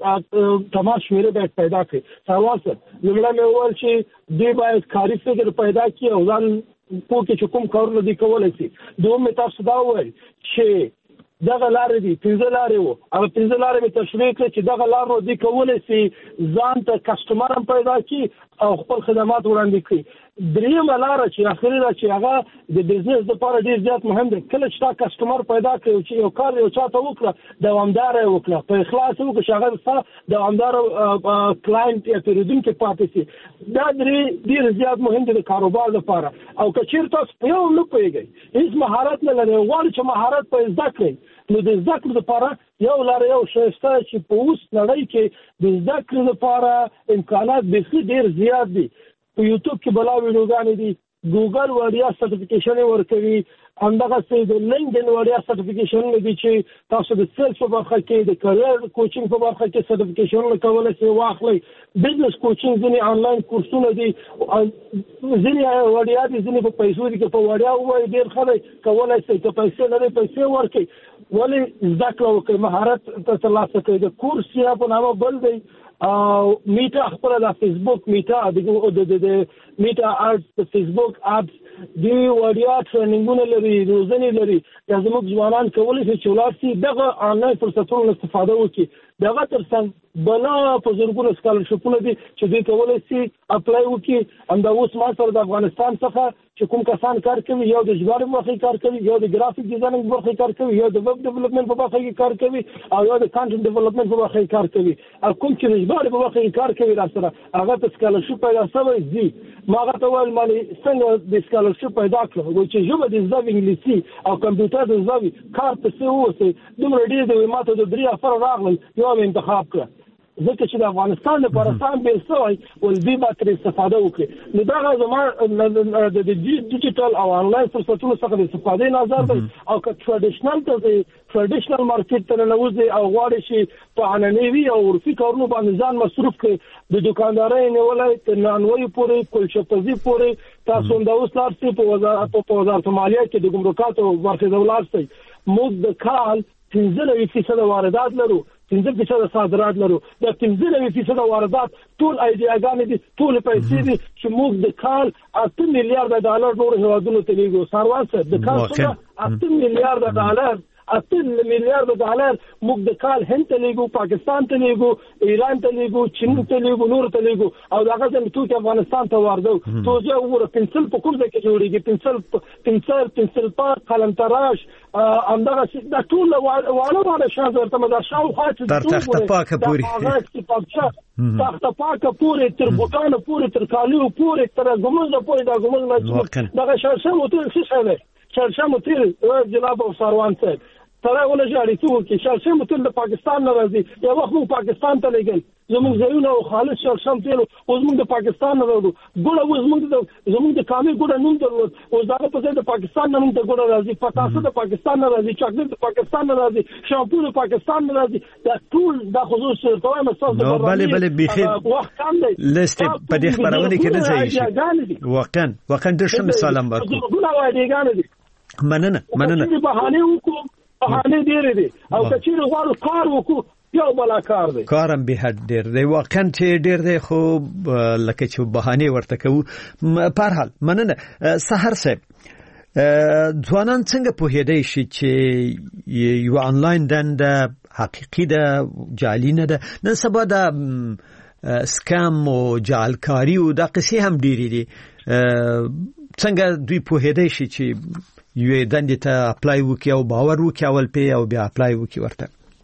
د تماس شمیره باید پیدا کړي سروان صاحب لومړی مې وویل چې دوی باید کاري فکر پیدا کړي او ځان پوه کړي چې کوم کارونه دوی کولی شي دوم مې تاسو دا وویل چې دغه لارې دي 15 لارې وو هغه 15 لارې مې تشریح کړې چې دغه لارو دوی کولی شي ځان ته کسټمر هم پیدا کړي او خپل خدمات وړاندې کړي دریم لار چې اخري را چې هغه د بزنس لپاره ډیر زیات مهم دی. کله چې تا کسٹمر پیدا کړو چې یو کار یو چاته وکړه دوامدار وکړه په اخلاص وکړه چې هغه ستا دوامدار کلاینټ یا پیرودونکو پاتې شي دا ډیر زیات مهم دی د کاروبار لپاره. او که چیرته تاسو یو نه پیږئ هیڅ مهارت نه لرئ غواړئ چې مهارت په زده کړئ نو د زده کړې لپاره یو لار یو شایسته چې په اوس نړۍ کې د زده کړې لپاره امکانات بیخي ډیر زیات دي. په یوټیوب کې بلا ویډیوګانې دي، ګوګل وړیا سرټیفیکیشن ورکوي، همدغه څه د لینکډین وړیا سرټیفیکیشن دي چې تاسو د سیلز په برخه کې د کریئر کوچینګ په برخه کې سرټیفیکیشن کولای شئ واخلئ. بزنس کوچینګ ځینې آنلاین کورسونه دي، ځینې وړیا دي ځینې په پیسو دي. که په وړیا ووایي ډېر ښه دی کولی شئ، که پیسې لرئ پیسې ورکړئ. ولې زده کړه وکړئ، مهارت ترلاسه کړئ. د کورس یا په نامه بل دی میټا خپل د فیسبوک میټا د میټا آرټ د فیسبوک اپس دی وړیا ټریننګونه لري، روزنې لري. دا زموږ ځوانان کولی شي چې ولاړ شي دغه آنلاین فرصتونو استفاده وکړي. دغه ترڅنګ بلا په زرګونو سکالرشپونه دي چې دوی کولی شي اپلای وکړي. همدا اوس ما سره د افغانستان څخه چې کوم کسان کار کوي، یو د ژباړې په برخه کې کار کوي، یو د ګرافیک ډیزاینینګ په برخه کې کار کوي، یو د ویب ډیولپمنټ په برخه کې کار کوي، او یو د کانټنټ ډیولپمنټ په برخه کې کار کوي. او کوم چې د ژباړې په برخه کې کار کوي راسره هغه ته سکالرشپ پیدا شوی دی. ما هغه ته ویل مالې څنګه د سکالرشپ پیدا کړو چې ژبه د زده انګلیسي او کمپیوټر د زده کار ته څه ووسئ دومره ډېر دی. ما ته د 3 افر راغلل، یو مې انتخاب کړه ځکه چې د افغانستان لپاره سام بیل شوی ول دوی به ترې استفاده وکړي. نو دا زما د ډیجیټل او آنلاین فرصتونو څخه د استفادې نظر دی. او که ټریډیشنل مارکیټ ته ننوځي او غواړي چې په عنعنوي او عرفي کارونو باندې ځان مصروف کړي، د دکاندارۍ نیولای تر نانوي پورې کلچپزي پورې تاسو د اوس لار سي په وزارت مالیه کې د ګمرکاتو برخه دولت سي موږ د کال 15% واردات لرو، 15% صادرات لرو. د 15% واردات ټول ایډیاګانې دي، ټول پیسې دي چې موږ د کال 8 میلیارډ ډالر نور هیوادونو ته لیږو. سروان سره د کال څخه 8 میلیارډ ډالر 8 میلیارډ ډالر موږ د کال هند ته لیږو، پاکستان ته لیږو، ایران ته لیږو، چین ته لیږو، نور ته لیږو. او دغه ځم ټول افغانستان ته واردو. توجه وګوره پنسل په کوم ځای کې جوړیږي، پنسل پاک، قلم تراش، همدغه دا ټول واړه شاز ورته مدار شاوخوا تر تخته پاکه پورې تخته پاکه پورې تر بوټانو پورې تر کالیو پورې تر ګمونځ پورې دا ګمونځ دغه شرشم وته څه دی شرشم وته جناب او سروان صاحب ترا ولا جاري تو کې شرشم وته د پاکستان نه راځي. یو وخت پاکستان ته لګل زموږ ځایونه او خالص شرشم تیلو اوس موږ د پاکستان نه راځو. ګوره اوس زموږ د کامل ګوره نوم درلود، اوس دا په ځای د پاکستان نه موږ ته ګوره راځي، پتاسه د پاکستان نه راځي، چاکلیټ د پاکستان نه راځي، شامپو د پاکستان نه راځي. دا ټول د خصوص ته مساس د بلې بخیر لست په دې خبرونه کې نه ځای واقعا د شم سلام ورکو. مننه بهانه وکړو، بهانه ډېرې دي. او که چیرې غواړو کار وکړو یو بلا کار دی، کارم به حد ډیر دی، واقعا چې ډیر دی. خو لکه چې بهانه ورته کوو. په هر حال مننه. سحر صاحب ځوانان څنګه پوهېدای شي چې یو آنلاین دنده حقیقي ده جعلي نه ده؟ نن سبا د سکام او جعلکاری او د قصې هم ډیری دي. څنګه دوی پوهېدای شي چې یو دندې ته اپلای وکړي او باور وکړي اول په او بیا اپلای وکړي ورته؟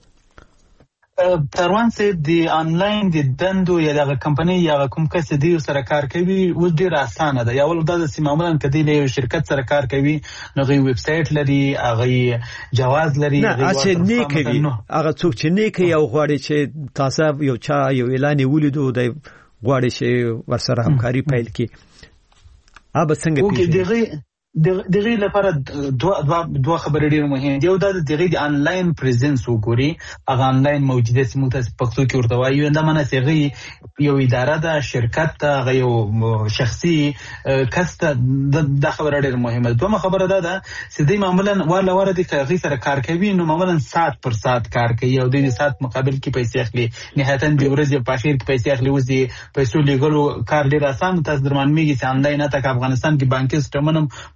تروان سي د آنلاین د دندو یا د کمپنۍ یا کوم کس دی سره کار کوي و ډیر اسانه ده. یا ول د سیماملن کدی له شرکت سره کار کوي نو غي ویب سټ لري، هغه جواز لري، هغه چې نه کوي، هغه څوک چې نه کوي او غواړي چې تاسو یو چا یو اعلان ولیدو د غواړي چې ورسره همکاري پیل کړي. ابه څنګه پیژني؟ دغه لپاره دوه خبرې ډېر مهمه دي. یو دا د آنلاین پریزنس وګوري، هغه آنلاین موجودیت سیمه پښتو کې ورته وایي دا معنی چې یو اداره ده، شرکت ته، یو شخصي کس ته. دا خبره ډېر مهمه ده. دوه خبره ده چې دوی معمولا واره دي چې سره کار کوي نو معمولا ساعت پر ساعت کار کوي او د ساعت مقابل کې پیسې اخلي. نهایتاً د ورځې په اخر کې پیسې اخلي. اوس دي پیسو لګولو کار ډېر آسان تاسو درمان میږي چې آنلاین ته افغانستان کې بانکي سیستمونه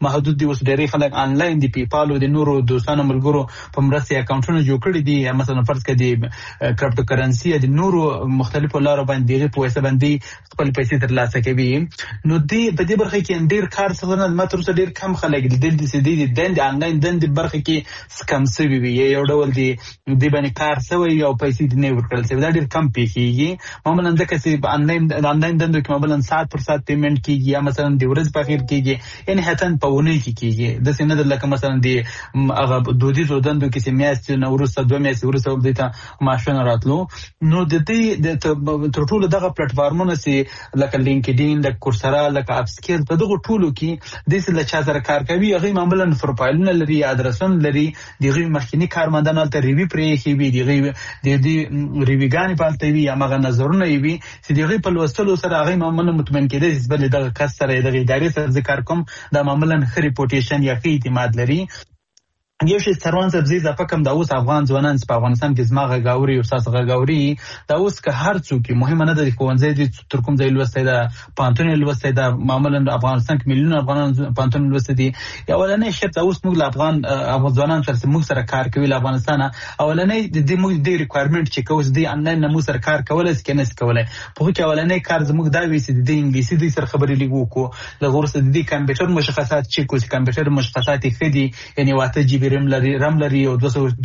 محدود دي. اوس ډېری خلک آنلاین دي پیپال او د نورو دوستانو ملګرو په مرسته اکاونټونه جوړ کړي دي. مثلا فرض کړئ د کرپټو کرنسي د نورو مختلفو لارو باندې په وسه باندې خپل پیسې ترلاسه کوي. نو دې په دې برخه کې ډېر کار څنګه ماته اوس ډېر کم خلک د دې آنلاین د برخه کې سکم سوي وي یو ډول دي د باندې کار سوي او پیسې د نه ورکړل سوي. دا ډېر کم پیږي. معمولا ځکه چې آنلاین دندو کې معمولا ساعت پر ساعت پیمنٹ کیږي یا مثلا د ورځ په اخر کېږي یعنی هتن په ونه کېږي. د سینه د لکه مثلا د هغه دودیزو دندو کې چې میاشت نو ورسته 2 میاشتې ورسته د ماشين راتلو. نو د دې د تر ټولو دغه پلیټ فارمونه چې لکه لینکډین د کورسرا لکه اپ سکیل په دغه ټولو کې د څه لچا سره کار کوي. هغه معمولا پروفایلونه لري ادرسونه لري دغه مخکینی کارمندان ته ریوی پرې کوي دغه د ریویګانی پالته وي یا مغه نظرونه وي چې دغه په لوستلو سره هغه معمولا مطمئن کېدای چې بل دغه کس سره دغه ادارې سره ذکر کوم دا معمولا ښه ریپوټیشن یا ښه اعتماد لري. یو شی څروان سبزی ز پکم دا اوس افغان ځوانان په افغانستان کې زما غاوري او ساس غاوري دا اوس که هر څوک مهمه نه ده کوونځي د تر کوم ځای لوستي دا پانتون لوستي دا معمولا افغانستان کې میلیون افغانان پانتون لوستي دي. اولنې شرط اوس موږ افغان ځوانان سره موږ سره کار کوي له افغانستان اولنې د موږ د ریکوایرمنت چې کوس دی انلاین نمو سره کار کولای سي کنه کولای په کې اولنې کار زموږ دا وی سي د انګلیسي د سره خبرې لیکو کو د غورسه د کمپیوټر مشخصات چې کوس کمپیوټر مشخصات خدي یعنی واته جی بي رم لري او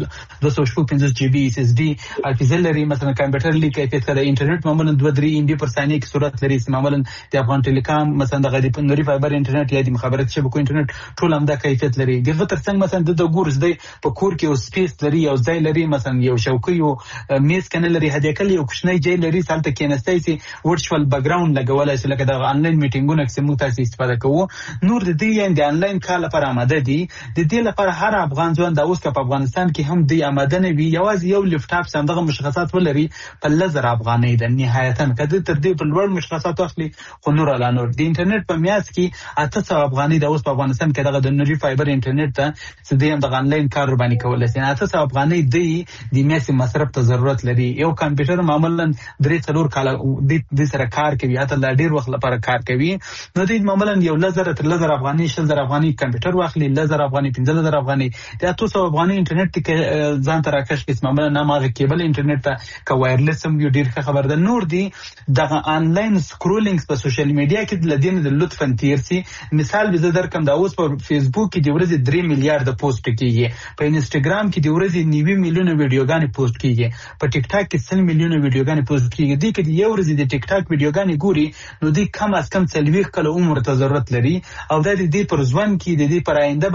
255 جی بي اس اس ډي ارتفیشل لري. مثلا کمپیوټر لیک کیفیت د انټرنیټ معمولا 2-3 ام بي پر ثانیه کې صورت لري. معمولا د افغان ټیلیکام مثلا د غریب نوري فایبر انټرنیټ یا د مخابرات شبکو انټرنیټ ټول هم د کیفیت لري. دغه ترڅنګ مثلا د ګورس دی په کور کې او سپیس لري او ځای لري مثلا یو شوکي او میز کنه لري هدیکل یو کوچنی ځای لري سالته کېنستای سي ورچوال بیک گراوند لګولای سي لکه د انلاین میټینګونو کې موږ تاسو استفاده کوو. نور د دې د انلاین کار لپاره آماده دي. د دې لپاره هر افغان ځوان د اوس په افغانستان کې هم دی آماده نه وي یوازې یو لپټاپ څنګه مشخصات ولري په 1000 افغانۍ د نهایتا کده تر دې په لوړ مشخصات اخلي خو نور الانور د انټرنیټ په میاس کې 800 افغانۍ د اوس په افغانستان کې دغه د نوري فایبر انټرنیټ ته چې د هم د انلاین کار باندې کولای شي 800 افغانۍ د میاس مصرف ته ضرورت لري. یو کمپیوټر معمولا 3-4 کال د سره کار کوي حتی لا ډیر وخت لپاره کار کوي. نو د معمولا یو 1000 افغانۍ 6000 افغانۍ کمپیوټر واخلي 1000 افغانۍ 15000 افغانۍ د 800 افغانۍ انټرنیټ کې ځان تر راکش کې معمولا نه ماغه کیبل انټرنیټ ته کا وایرلیس هم یو ډیر ښه خبر ده. نور دی د انلاین سکرولینګ په سوشل میډیا کې د لدین د لطفاً تیر سي مثال به زه درکم دا اوس په فیسبوک کې د ورځې 3 میلیارډ پوسټ کیږي په انستګرام کې د ورځې 9 میلیونه ویډیوګانې پوسټ کیږي په ټیک ټاک کې 100 میلیونه ویډیوګانې پوسټ کیږي. د کې یو ورځې د ټیک ټاک ویډیوګانې ګوري نو د کم از کم 40 کله عمر ته ضرورت لري او د دې پر ځوان کې د دې پر آینده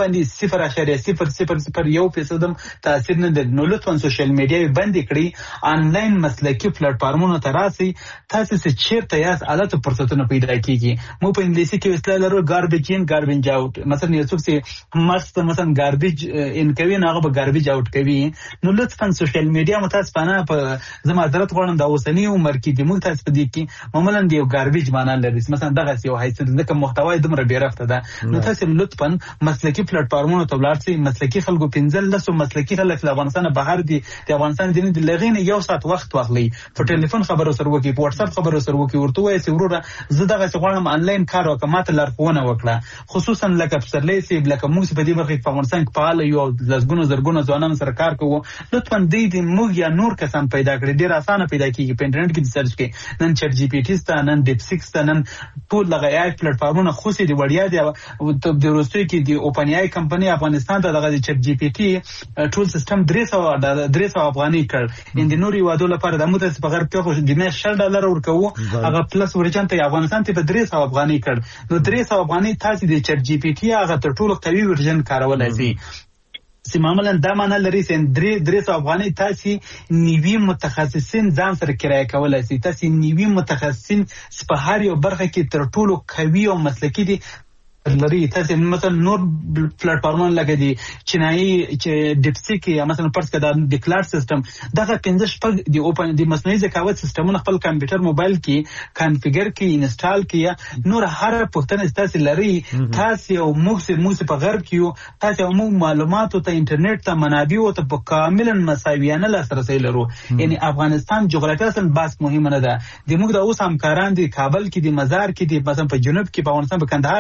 باندې 0.001% تاثیر نه د نو لطفاً سوشل میډیا باندې کړی آنلاین مسلکی پلیټ فارمونو ته راسي تاسو چې چیرته یاست الته فرصتونه پیدا کیږي. مو په انګلیسي کې اصطلاح لرو ګاربیج ان ګاربیج اوټ مثلا یو څوک چې مست مثلا ګاربیج ان کوي نه هغه به ګاربیج اوټ کوي. نو لطفاً سوشل میډیا متاسفانه په زما حضرت غواړم د اوسنی عمر کې د موږ تاسو په دې کې معمولا د یو ګاربیج معنی لري مثلا دغه یو حیثیت لکه محتوای دمر بیرفته ده. نو تاسو لطفاً مسلکی پلیټ فارمونو ته ولاړ شئ. مسلکی خلکو 15 مسلکی خلک له افغانستان بهر دي د افغانستان د لغینه یو ساعت وخت واخلي په ټلیفون خبرو سره وکي په واتس اپ خبرو سره وکي ورته وایي چې وروره زه دغه غواړم انلاین کار وکم ماته لارښوونه وکړه خصوصا لکه پسرلی سي لکه موږ په دې برخه په افغانستان کې فعال یو لږګونو زرګونو ځوانان سره کار کوو. لطفا دې موږ یا نور کسان پیدا کړی ډیر اسانه پیدا کیږي په انټرنیټ کې سرچ کې نن چټ جی پی ټی ست نن ډیپ سیکس نن ټول لغه آی پلیټ فارمونه خو سي دی وړیا دی د روسي کې دی اوپن آی کمپنی افغانستان ته دغه چټ جی پی ټی ټول سیستم 300 افغانۍ کړ ان د نوري وادو لپاره د متس په غرب کې خو د $10 ورکوو هغه پلس ورچن ته افغانستان ته په 300 افغانۍ کړ. نو 300 افغانۍ تاسو د چټ جی پی ټی هغه تر ټولو قوي ورژن کارولای شي. معمولا دا معنی لري چې 300 افغانۍ تاسو نیوي متخصصین ځان سره کرایه کولای شي. تاسو نیوي متخصصین په هر یو برخه کې تر ټولو قوي او مسلکي دي لري. تاسو مثلا نور پلیټ فارمونه لکه دي چینایي چې ډیپسیک یا مثلا پرس کدا د کلاود سیستم دغه 15 شپږ د اوپن د مصنوعي ذکاوت سیستمونه خپل کمپیوټر موبایل کې کانفیګر کې انسټال کې نور هر پښتنه تاسو لري. تاسو او موږ په غرب کې تاسو موږ معلوماتو ته انټرنیټ ته منابع او ته کاملا مساویانه لاسرسي لرو. یعنی افغانستان جغرافیاً بس مهمه نه ده. د موږ د اوس همکاران دي کابل کې دي مزار کې دي مثلا په جنوب کې په افغانستان په کندهار کې دي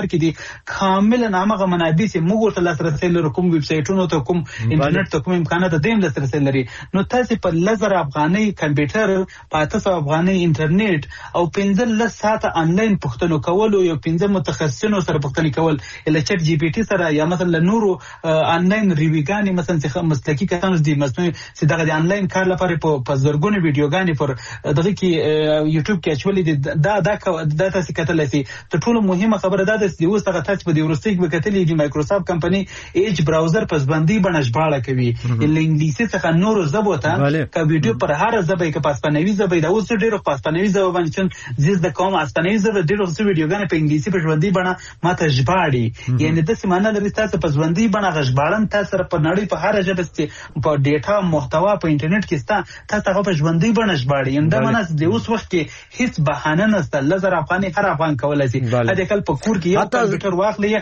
کاملا هغه منابع چې موږ ورته لاسرسي لرو، کوم ویب سایټونو ته، کوم انټرنیټ ته، کوم امکانات ته دیم لاسرسي لري. نو تاسو په 1000 افغانۍ کمپیوټر، په 800 افغانۍ انټرنیټ او 15 ساعته آنلاین پوښتنه کول او 15 متخصصینو سره پوښتنه کول ال چټ جی پی ټي سره یا مثلا نورو آنلاین ریویګانی مثلا چې مسلکی کسان دي مصنوعي چې دغه آنلاین کار لپاره په زرګونو ویډیوګانی پر دغه کې یوټیوب کې اچولې دي. دا تاسو کتل شي. ته ټول مهمه خبره ده چې اوس هغه تاسو په دې ورستۍ کې کتلې دي مایکروسافت کمپنی ایج براوزر په ځبندي بڼه ژباړه کوي انګلیسي څخه نورو ژبو ته کا ویډیو پر هر ژبه کې پاسپانوي ژبه دا اوس ډیرو پاسپانوي ژبه باندې زیز د کوم اسپانوي ژبه ډیرو ویډیوګانی په انګلیسي په ژبندي بڼه ماته ژباړي. یعنی د سیمانه لري تاسو په ژبندي بڼه غژباړن تاسو په نړۍ په هر ژبه کې په ډیټا محتوا په انټرنیټ کې تاسو په ژبندي بڼه ژباړي. انده مناس د اوس وخت کې هیڅ بهانه نشته. 1000 افغانۍ هر افغان کولای شي هدا کل په کور کې یو کمپیوټر واخلي.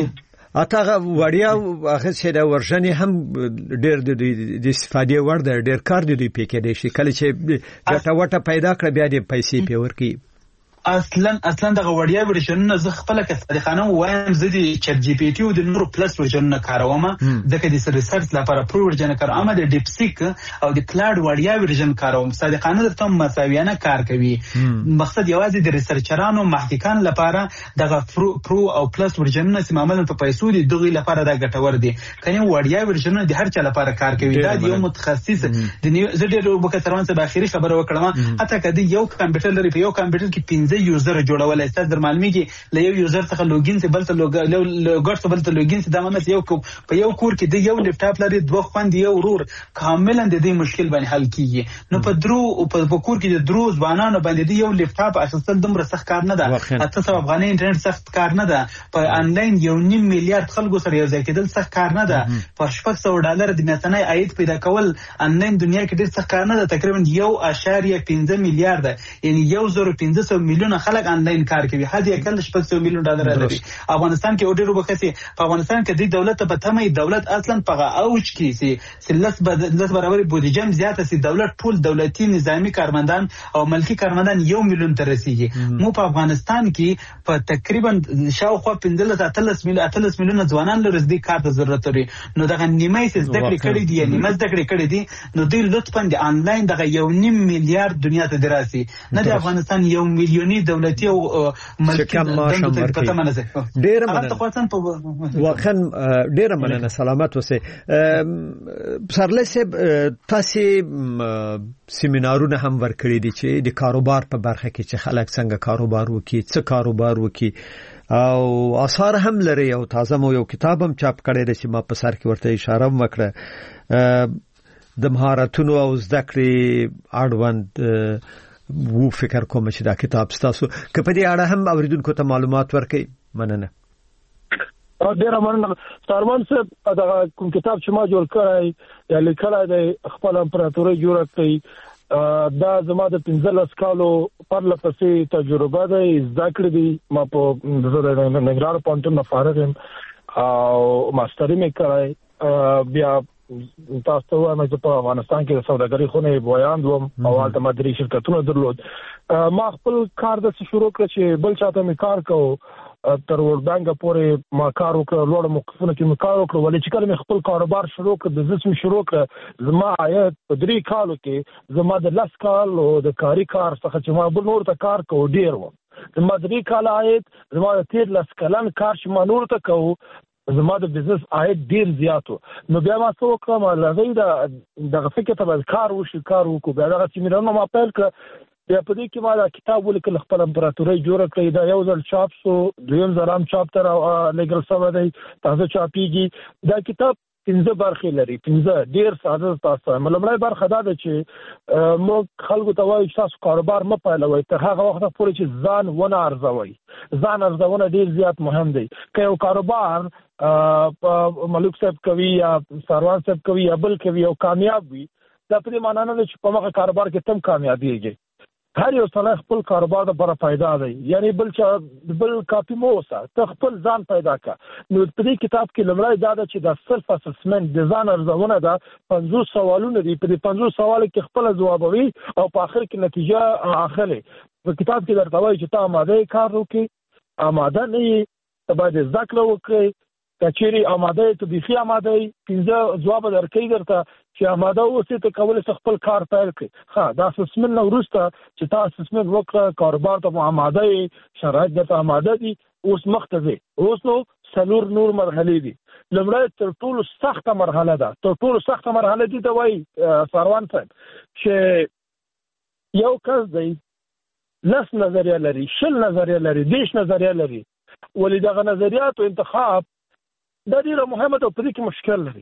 اته وړیا هغه چې دا ورژن هم ډېر د استفادې وړ دی، ډېر کار دی پکې دی شي. کله چې ګټه وټه پیدا کړ بیا د پیسې په ورکی اصلا دغه وړیا ورژنونه زه خپل کسرخانه وایم زه د چټ جی پی ټي او د نورو پلس ورژنونه کاروم ځکه د ریسرچ لپاره پرو ورژن کاروم، د ډیپ سیک او د کلاود وړیا ورژن کاروم. صادقانه درته مساویانه کار کوي. مقصد یوازې د ریسرچرانو محققان لپاره دغه پرو او پلس ورژنونه چې معمولا په پیسو دي دغه لپاره دا ګټور دي. کنه وړیا ورژنونه د هر چا لپاره کار کوي. دا یو متخصص د زه ډېر وبکه ترمن څه باخري خبره وکړم. حتی کدی یو کمپیوټر لري، په یو کمپیوټر کې 15 یوزر جوړولای ستاسو در معلومیږي له یو یوزر څخه لوګین څخه بل ته لوګر څخه بل ته لوګین څخه دا معنی یو په یو کور کې د یو لپټاپ لري، دوه خويند یو ورور کاملا د دې مشکل باندې حل کیږي. نو په درو او په کور کې د درو ځوانانو باندې د یو لپټاپ اخیستل دومره سخت کار نه ده. 800 افغانۍ انټرنیټ سخت کار نه ده. په آنلاین 1.5 میلیارډ خلکو سره یو ځای کېدل سخت کار نه ده. په $600 د میاشتنۍ عاید پیدا کول آنلاین دنیا کې ډېر سخت کار نه ده. تقریبا 1.15 میلیارډ یعنی 1500 میلیون خلک آنلاین کار کوي. هدي اقل $600 میلیون لري. افغانستان کې اورډر وبخسي. په افغانستان کې د دولت په تمه دولت اصلا په اوج کې سي لس برابر بودیجه زیاته سي. دولت ټول دولتي نظامی کارمندان او ملکی کارمندان 1 میلیون ته رسیږي. مو په افغانستان کې په تقریبا شاوخوا 15 میلیون ځوانان لري د کار ته ضرورت لري. نو دغه نیمه سي زده کړې کړې دي، نیمه زده کړې دي. نو دوی لطفا د آنلاین دغه 1.5 میلیارډ دنیا ته دراسي. نه د افغانستان 1 میلیونی دولتي او ملکی ډېر مننه. سلامت اوسئ. پسرلی صاحب تاسو سیمینارونه هم ورکړي دي چې د کاروبار په برخه کې چې خلک څنګه کاروبار وکړي، څه کاروبار وکړي، او آثار هم لري او تازه مو یو کتاب هم چاپ کړی دی چې ما په سر کې ورته اشاره وکړه د مهارتونو او زده کړې اړوند. وو فکر کوم چې دا کتاب تاسو که په دې اړه هم اوریدونکو ته معلومات ورکړئ. مننه. ډیره مننه. سارمان صاحب دا کوم کتاب چې ما جوړ کړی یا لیکلی دی خپل امپراتوري جوړه کړی دا زما د 15 کالو پرله پسې تجربه ده. زده کړې دي. ما په ننګرهار پوهنتون نه فارغ یم او ماستري مې کړی. بیا تاسو ته وایم چې په افغانستان کې د سوداګرۍ خونې بویاند وم او هلته ما 3 شرکتونه درلود. ما خپل کار داسې شروع کړ چې بل چاته مې کار کوو تر وربانګه پورې ما کار وکړ. لوړ موقفونه کې مې کار وکړ. ولې چې کله مې خپل کاروبار شروع کړ بزنس مې شروع کړ زما عاید په 3 کالو کې زما د 10 کالو د کاري کار څخه چې ما بل نور ته کار کوو ډیر و. زما 3 کال عاید زما د 13 کلن کار چې ما نور ته کوو زما د بزنس عاید ډیر زیات و. نو بیا ما څه وکړم لږی دغه فکر ته کار وکړو. بیا دغه سیمینارونه ما پیل کړ. بیا په دې کې ما دا کتاب ولیکل خپل امپراتوري جوړه کړې. دا یو ځل چاپ شو، دویم ځل هم چاپ تر لګل شوی دی، تازه چاپیږي. دا کتاب 15 برخې لري. 15 ډیر ساده تاسو. ملمړی برخه دا ده چې موږ خلکو ته وایو چې تاسو کاروبار مه پیلوئ تر هغه وخت پورې چې ځان ونه ارزوئ. ځان ارزونه ډیر زیات مهم دی. که یو کاروبار ملک صاحب کوي یا سروان صاحب کوي یا بل کوي او کامیاب وي دا په دې معنی نه ده چې په هغه کاروبار کې تم کامیابیږي. هر یو سړی خپل کاروبار د لپاره پیدا دی. یعنی بل کاپی مو اوسه، ته خپل ځان پیدا کا. نو په دې کتاب کې لمړی دا ده چې د سلف اسسمنت د ځان ارزونه ده. 50 سوالونه دي. په دې 50 سوالو کې خپل ځوابوي او په اخر کې نتیجه اخلي. په کتاب کې درته وایي چې ته آماده کار وکړې، آماده نه یې ته باید زده کړه وکړې کچېری آماده ته بيخي آماده 15 جواب درکې درته چې آماده اوسې ته کولای شې خپل کار پیل کړې ها دا اسسمنت نو وروسته چې تاسو اسسمنت وکړه کاروبار ته آماده شرایط ته آماده دي اوس مخته اوس نو څلور نور مرحله دي لمړی تر ټولو سخته مرحله ده تر ټولو سخته مرحله دي ته وایي سروان صاحب چې یو کس دی لس نظریه لري شل نظریه لري دیش نظریه لري ولې دغه نظریاتو انتخاب دا ډیره مهمه ده په دې کې مشکل لري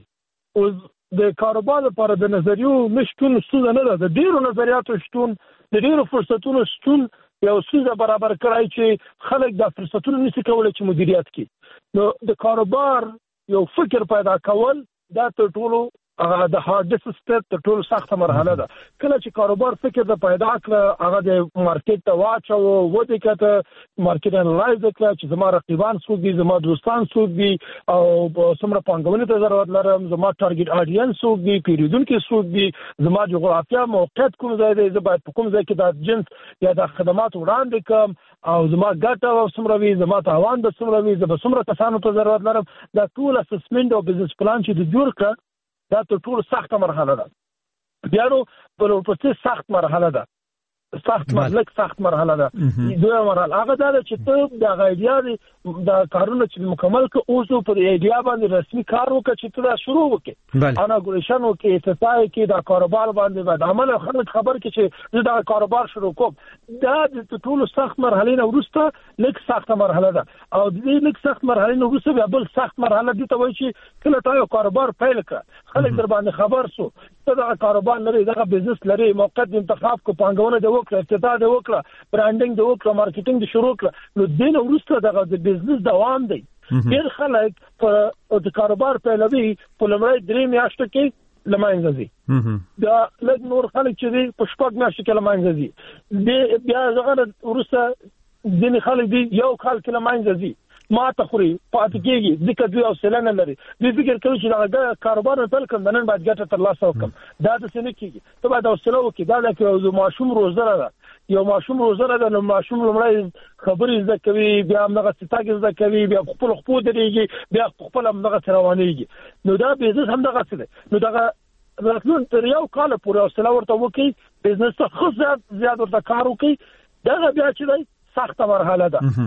او د کاروبار لپاره د نظریو مشتون ستونزه نه ده د ډیرو نظریاتو شتون د ډیرو فرصتونو شتون یو څه برابر کړای چې خلک د فرصتونو نشي کولای چې مدیریت کړي نو د کاروبار یو فکر پیدا کول دا تر ټولو د هارډست سټپ تر ټولو سخته مرحله ده کله چې کاروبار فکر د پیدا کړ هغه د مارکیټ ته واچو ودی کته مارکیټ انالایز کړ چې زما رقیبان څوک دي زما دوستان څوک دي او څومره پانګونې ته ضرورت لرم زما ټارګټ اډینس څوک دي پیریدونکو څوک دي زما جغرافیه موقعیت کوم ځای دی زه باید په کوم ځای کې د جنس یا د خدمات وړاندې کوم او زما ګټه څومره وي زما تاوان د څومره وي زما څومره کسانو ته ضرورت لرم دا ټول اسسمنت او بزنس پلان چې د جوړ کړ دا ټول سخته مرحله ده بیا نو په ورپسې سخت مرحله ده سخت مرحله ده دوه مرحله هغه دا چې ته د غایډیا د کارونه چې مکمل ک اوس په ایډیا باندې رسمي کار وکړي چې ته شروع وکړي اناګوریشن وکړي اتفاق کې د کاروبار باندې باید عمل خبر کې چې زه د کاروبار شروع کوم دا د ټول سخت مرحله نه ورسته لږ سخت مرحله ده او د دې لږ سخت مرحله نه ورسته بیا بل سخت مرحله دي ته وایي چې کله تا یو کاروبار پیل کړ خلک در باندې خبر سو ته دا کاروبار لري دا بزنس لري موقت انتخاب کو پانګونه د وکړه افتتاح د وکړه برانډینګ د وکړه مارکیټینګ د شروع کړه نو دین ورسته دغه د بزنس دوام دی ډیر خلک په د کاروبار پیلوي په لمړی درې میاشتو کې لمانځي ځي دا لږ نور خلک چې دی په شپږ میاشتو کې لمانځي ځي بیا ځغه ورسته ځینې خلک دی یو کال کې لمانځي ځي ما ته خوري پاتې کېږي ځکه دوی حوصله نه لري دوی فکر کوي چې دا کاروبار نه پیل کړم نن باید ګټه ترلاسه وکړم دا څه نه کېږي ته باید حوصله وکړې دا د یو ماشوم روزنه ده یو ماشوم روزنه ده نو ماشوم لمړی خبرې زده کوي بیا همدغه ستاګ زده کوي بیا خپل خپو درېږي بیا خپل همدغه روانېږي نو دا بزنس همدغه څه دی نو دغه راتلون تر یو کال پورې حوصله ورته وکړي بزنس ته ښه زیات ورته کار وکړي دغه بیا چې دی سخته مرحله ده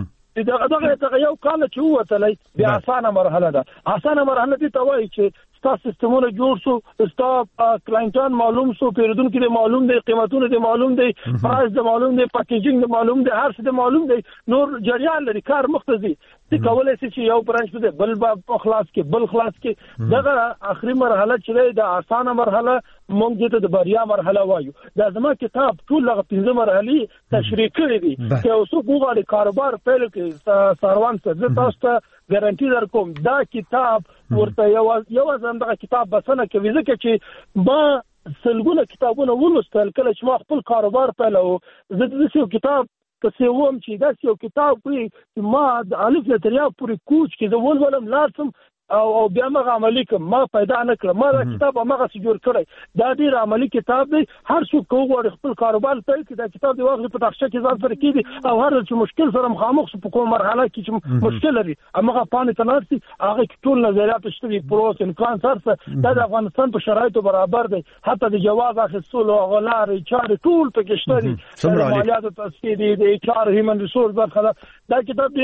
دغه یو کال چې ووتلی بیا اسانه مرحله ده اسانه مرحله دي ته وایي چې ستا سیستمونه جوړ شو ستا کلاینټان معلوم شو پیرودونکو دې معلوم دي قیمتونه دې معلوم دي پرایس دې معلوم دي پاکیجینګ دې معلوم دي هر څه دې معلوم دي نور جریان لري کار مختزي چې کولای شي چې یو برانچ په بل خلاص کې بل خلاص کې دغه اخري مرحله چې د اسانه مرحله مونږ ته د بریا مرحله وایو دا زما کتاب ټول هغه 15 مرحلې تشریح کړې دي چې اوس وګورئ کاروبار پیل کې سروان څه تاسو ته ګارانټي درکوم دا کتاب ورته یو ځندغه کتاب بسنه کوي ځکه چې ما سلګونه کتابونه ولوستل کله چې ما خپل کاروبار پیلو زه د یو کتاب کسيوم چې دا یو کتاب وي ما د الف له تر یا پورې کوچ کې زه ولولم لازم او بیا ما عملی کوم ما پیدا نه کړم ما دا کتاب هغه څه جوړ کړی دا ډیر عملی کتاب دی هر څوک کوغور خپل کاروبار پیل کړي دا کتاب دی واخلي په تخته کې ځان سره کېږي او هر څه مشکل سره مخامخ په کوم مرحله کې چې مشکل لري هغه پانه تناسي هغه ټول نظریات شته دي پروس امکان سره دا د افغانستان په شرایطو برابر دی حتی د جواز اخیستلو غلار چاري ټول پکې شته دي مالیات تصفیه دي د چار هیومن ریسورس برخه دا کتاب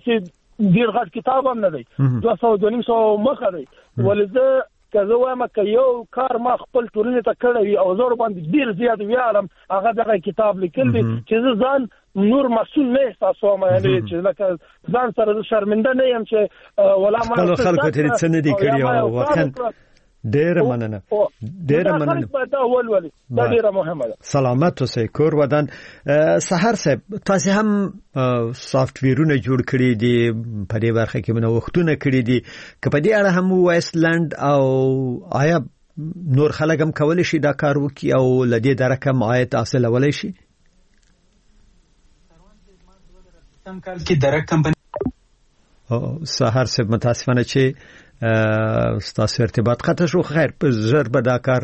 ډیر غټ کتاب هم نه دی 200 مخه دی ولزه کزه وایم ک یو کار ما خپل ټولنه ته کړی او زور باندې ډیر زیات ویارم هغه دغه کتاب لیکل دي چې ځان نور مسؤل نه احساسوم یعنی چې لکه ځان سره شرمنده نه یم چې ولا ما خلکو ته څه نه دی کړی او وخت ډیر مننه دا ډیره مهمه ده سلامت اوسئ کور ودان سحر صاحب تاسو هم سافټویرونه جوړ کړی دي په دې برخه کې منو وختونه کړی دي که په دې اړه هم وایسلند او آیا نور خلک هم کولای شي دا کار وکړي او لدی درکم عاید حاصلولای شي تم کال کې درک کمپنی سحر صاحب متاسفانه چې ستاسو ارتباط قطع شو خیر په زر به دا کار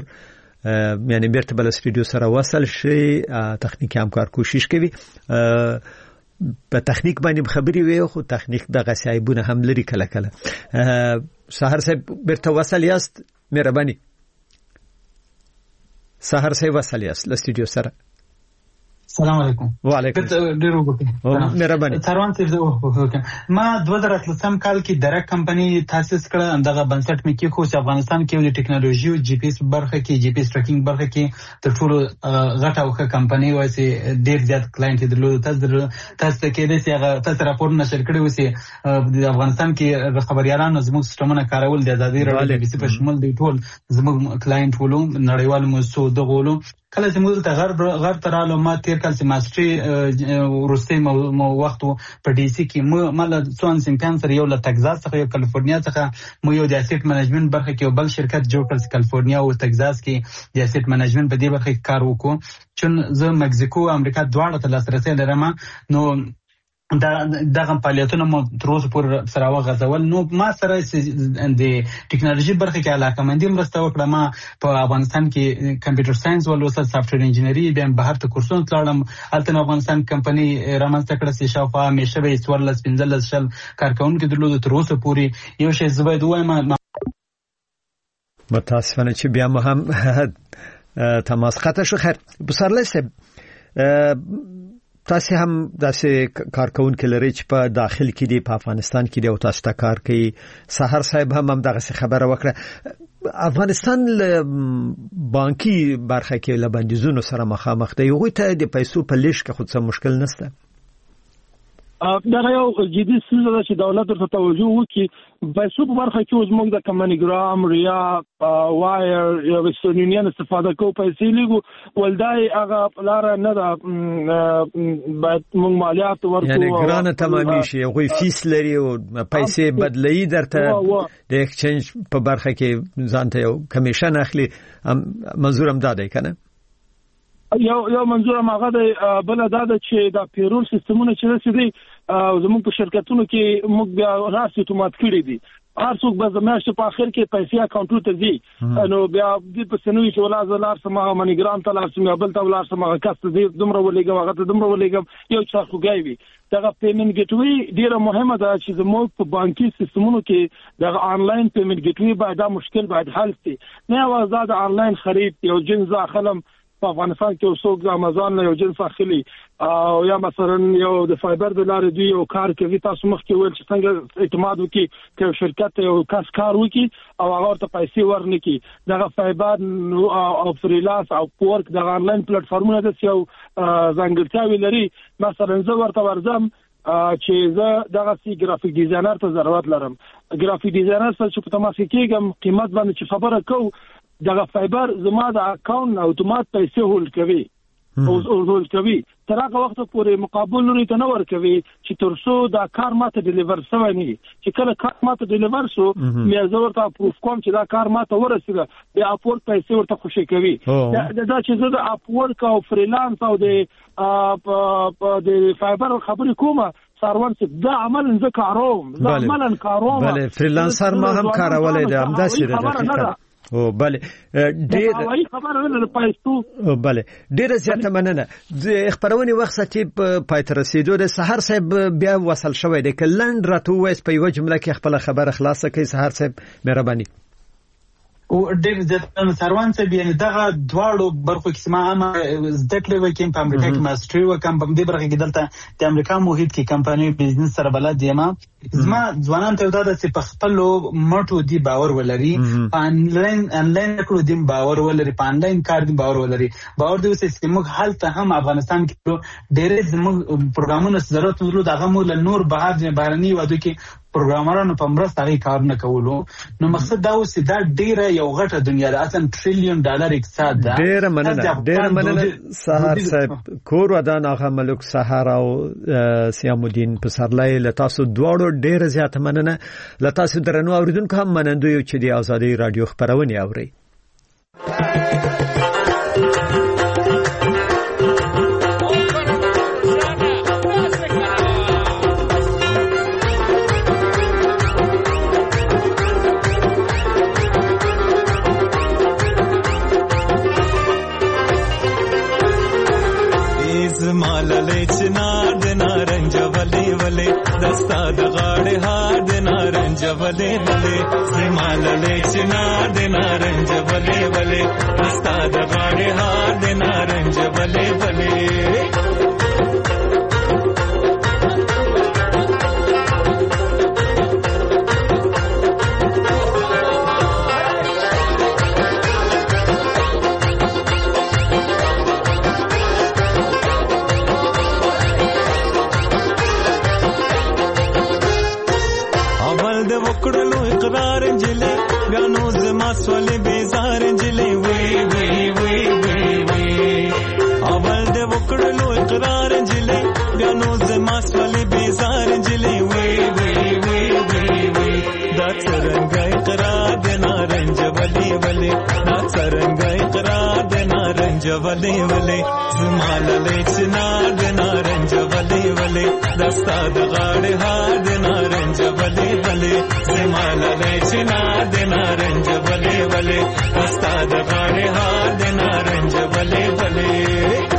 یعنی بیرته بل استودیو سره وصل شي تخنیکی همکار کوشش کوي په تخنیک باندې خبري وي خو تخنیک دغه سایبونه هم لري کله کله. سحر صاحب برته وصل یاست؟ مهرباني سحر صاحب وصل یاست له استودیو سره؟ السلام علیکم. وعلیکم ډیر وګورئ مهرباني. ثروان صاحب ما 2013 کال کې درک کمپنی تاسیس کړه. دغه بنسټ مې کې خو افغانستان کې د ټکنالوژي او جی پی اس برخه کې جی پی اس ټریکینګ برخه کې تر ټولو غټه او ښه کمپنی وایي چې ډیر زیات کلاینټ درلود. تاسو کې د هغه تاسو راپور نشر کړی و چې د افغانستان کې خبريالانو زموږ سیستمونه کارول د آزادۍ راډیو بي سي په شمول دی ټول زموږ کلاینټ ولوم نړیوال موسسو دغولو کله چې موږ ته غر ترالو ما تیر کال چې ماستري ورسته مو وخت په ډي سي کې مال څون سیمکان سره یو له تگزاس څخه یو کالیفورنیا څخه مو یو د اسټ منیجمنت برخه کې یو بل شرکت جوړ کړ کالیفورنیا او تگزاس کې د اسټ منیجمنت په دې برخه کې کار وکړو. چې زه مکسیکو او امریکا دواړو ته لاسرسي لرم نو دغه فعالیتونه مو تر اوسه پورې سره وغځول. نو ما سره د ټکنالوژي برخه کې علاقه مندي مرسته وکړه. ما په افغانستان کې کمپیوټر ساينس ولوسه سافټویر انجینری بیا بهر ته کورسونه تلم. البته افغانستان کمپنی رامنځته کړه چې شاوخوا همیشه به 14 شل کارکونکو درلود. تر اوسه پورې یو شی زبید وایم متاسفانه چې بیا مو هم تماس قطع شو. خیر بسرله سب تاسو هم داسې کارکونکو لري چې په داخل کې دی په افغانستان کې دی او تاسو ته کار کوي. سحر صاحب هم دغه خبره وکړه. افغانستان بانکي برخه کې له بندیزونو سره مخامخ دی. یو ته د پیسو په لیش کې خود څه مشکل نشته. دا یو جدي څه ده چې دولت ورته توجه وکړي. پیسو په برخه کې زموږ د کمانیګرام ریا وایر یا وسترن یونین استفاده کوو پیسې لګو ولدای هغه لار نه ده باید موږ مالیات ورکړو یعنی ګرانه تمامي شي غوي فیس لري او پیسې بدلې درته د ایکسچینج په برخه کې ځانته یو کمیشن اخلي. منظورم دا دی کنه یو منظور هغه د بل دا چې دا پیرول سیستمونه چې رسېدي زموږ په شرکتونو کې موږ بیا راس اتومات کړی دي. هر څوک به زموږ په اخر کې پیسې اکاونټ ته دي نو بیا د پسنوي چې ولا زلار سمه منیګرام ته لار سمه بل ته ولار سمه کاست دي دومره ولېګم هغه ته دومره ولېګم یو څه خوګای وي. دا پیمنت ګیټوي ډیره مهمه ده چې زموږ په بانکي سیستمونو کې دا آنلاین پیمنت ګیټوي باید دا مشکل باید حل شي. نه وازاد آنلاین خرید یو جنس اخلم په افغانستان کې څوک د امازون یو جنس اخلي او یا مثلا یو د فایبر د لارې دی یو کار کوي. تاسو مخکې ویل چې څنګه اعتماد وکړي چې شرکت یو کار وکړي او هغه ته پیسې ورنکړي. دغه فایبر او فریلانس او پورک د آنلاین پلیټ فارمونه د یو ځانګړتیاوې لري. مثلا زه ورته ورځم چې زه دغه سی ګرافیک ډیزاینر ته ضرورت لرم. ګرافیک ډیزاینر سره چې په تماس کېږم قیمت باندې چې خبره کوم دغه فایبر زما د اکاونټ اتومات پیسې هولډ کوي او هولډ کوي تر هغه وخت پورې مقابل لري ته نه ور کوي چې ترڅو دا کار ماته ډیلیور شوی نه چې کله کار ماته ډیلیور شو مې زه ورته پروف کوم چې دا کار ماته ورسېده بیا اپورک پیسې ورته خوشي کوي. دا چې زه د اپورک او فریلانس او د فایبر خبرې کومه سروان چې دا عمل زه کاروم زه عملاً کاروم. بله فریلانسر ما هم کارولای دی هم داسې ده. او بله ډېر خبره نه پېښتو. بله ډېر زیاته مننه. د خبرونې وخت چې پای ته رسیدو د سحر صاحب بیا وصل شوی دی که لنډ راته ووایاست په یوه جمله کې خپله خبره خلاصه کړئ. سحر صاحب مهرباني. او ډېر زیات سروان صاحب یعنی دغه دواړو برخو کې ما هم زده کړې وکم په امریکا کې ماستري وکم په دې برخه کې دلته د امریکا محیط کې کمپنی بزنس سره بلد یم. زما ځوانان ته دا چې په خپل مټو دی باور ولري په انلاین کړو دی باور ولري په انلاین کار دی باور ولري باور دی چې موږ حالت هم افغانستان کې ډېر زموږ پروګرامونو ضرورت درلود هغه مول نور بهرني وادو کې پروګرامرانو په مرسته هغه کار نه کولو. نو مقصد دا و چې دا ډیره یو غټه دنیا ده اصلا $1 trillion اقتصاد ده. ډیره مننه سحر صاحب کور ودان هغه ملک سحر او سیام الدین پسرلی له تاسو دواړو ډیره زیاته مننه. له تاسو درنو اوریدونکو هم منندوی چې د آزادۍ رادیو خبرونه اوري. زماللې چنار د نارنج ولې ولې دستا د غاړې هار د نارنج ولې ولې زماللې چنار د نارنج ولې ولې دستا د غاړې هار د نارنج ولې ولې سولې بیزار انجلې وی وی وی وی وی اول د وکړلو اقرار انجلې غنو زما سولې بیزار انجلې وی وی وی وی وی دا څنګه اقرار د نارنج ولې ولې دا څنګه اقرار د نارنج ولې ولې زماللې چنار د نارنج ولې ولې دستا د غاړې هار د نارنج ولې ولې زماللې چنار د نارنج ولې ولې دستا د غاړې هار د نارنج ولې ولې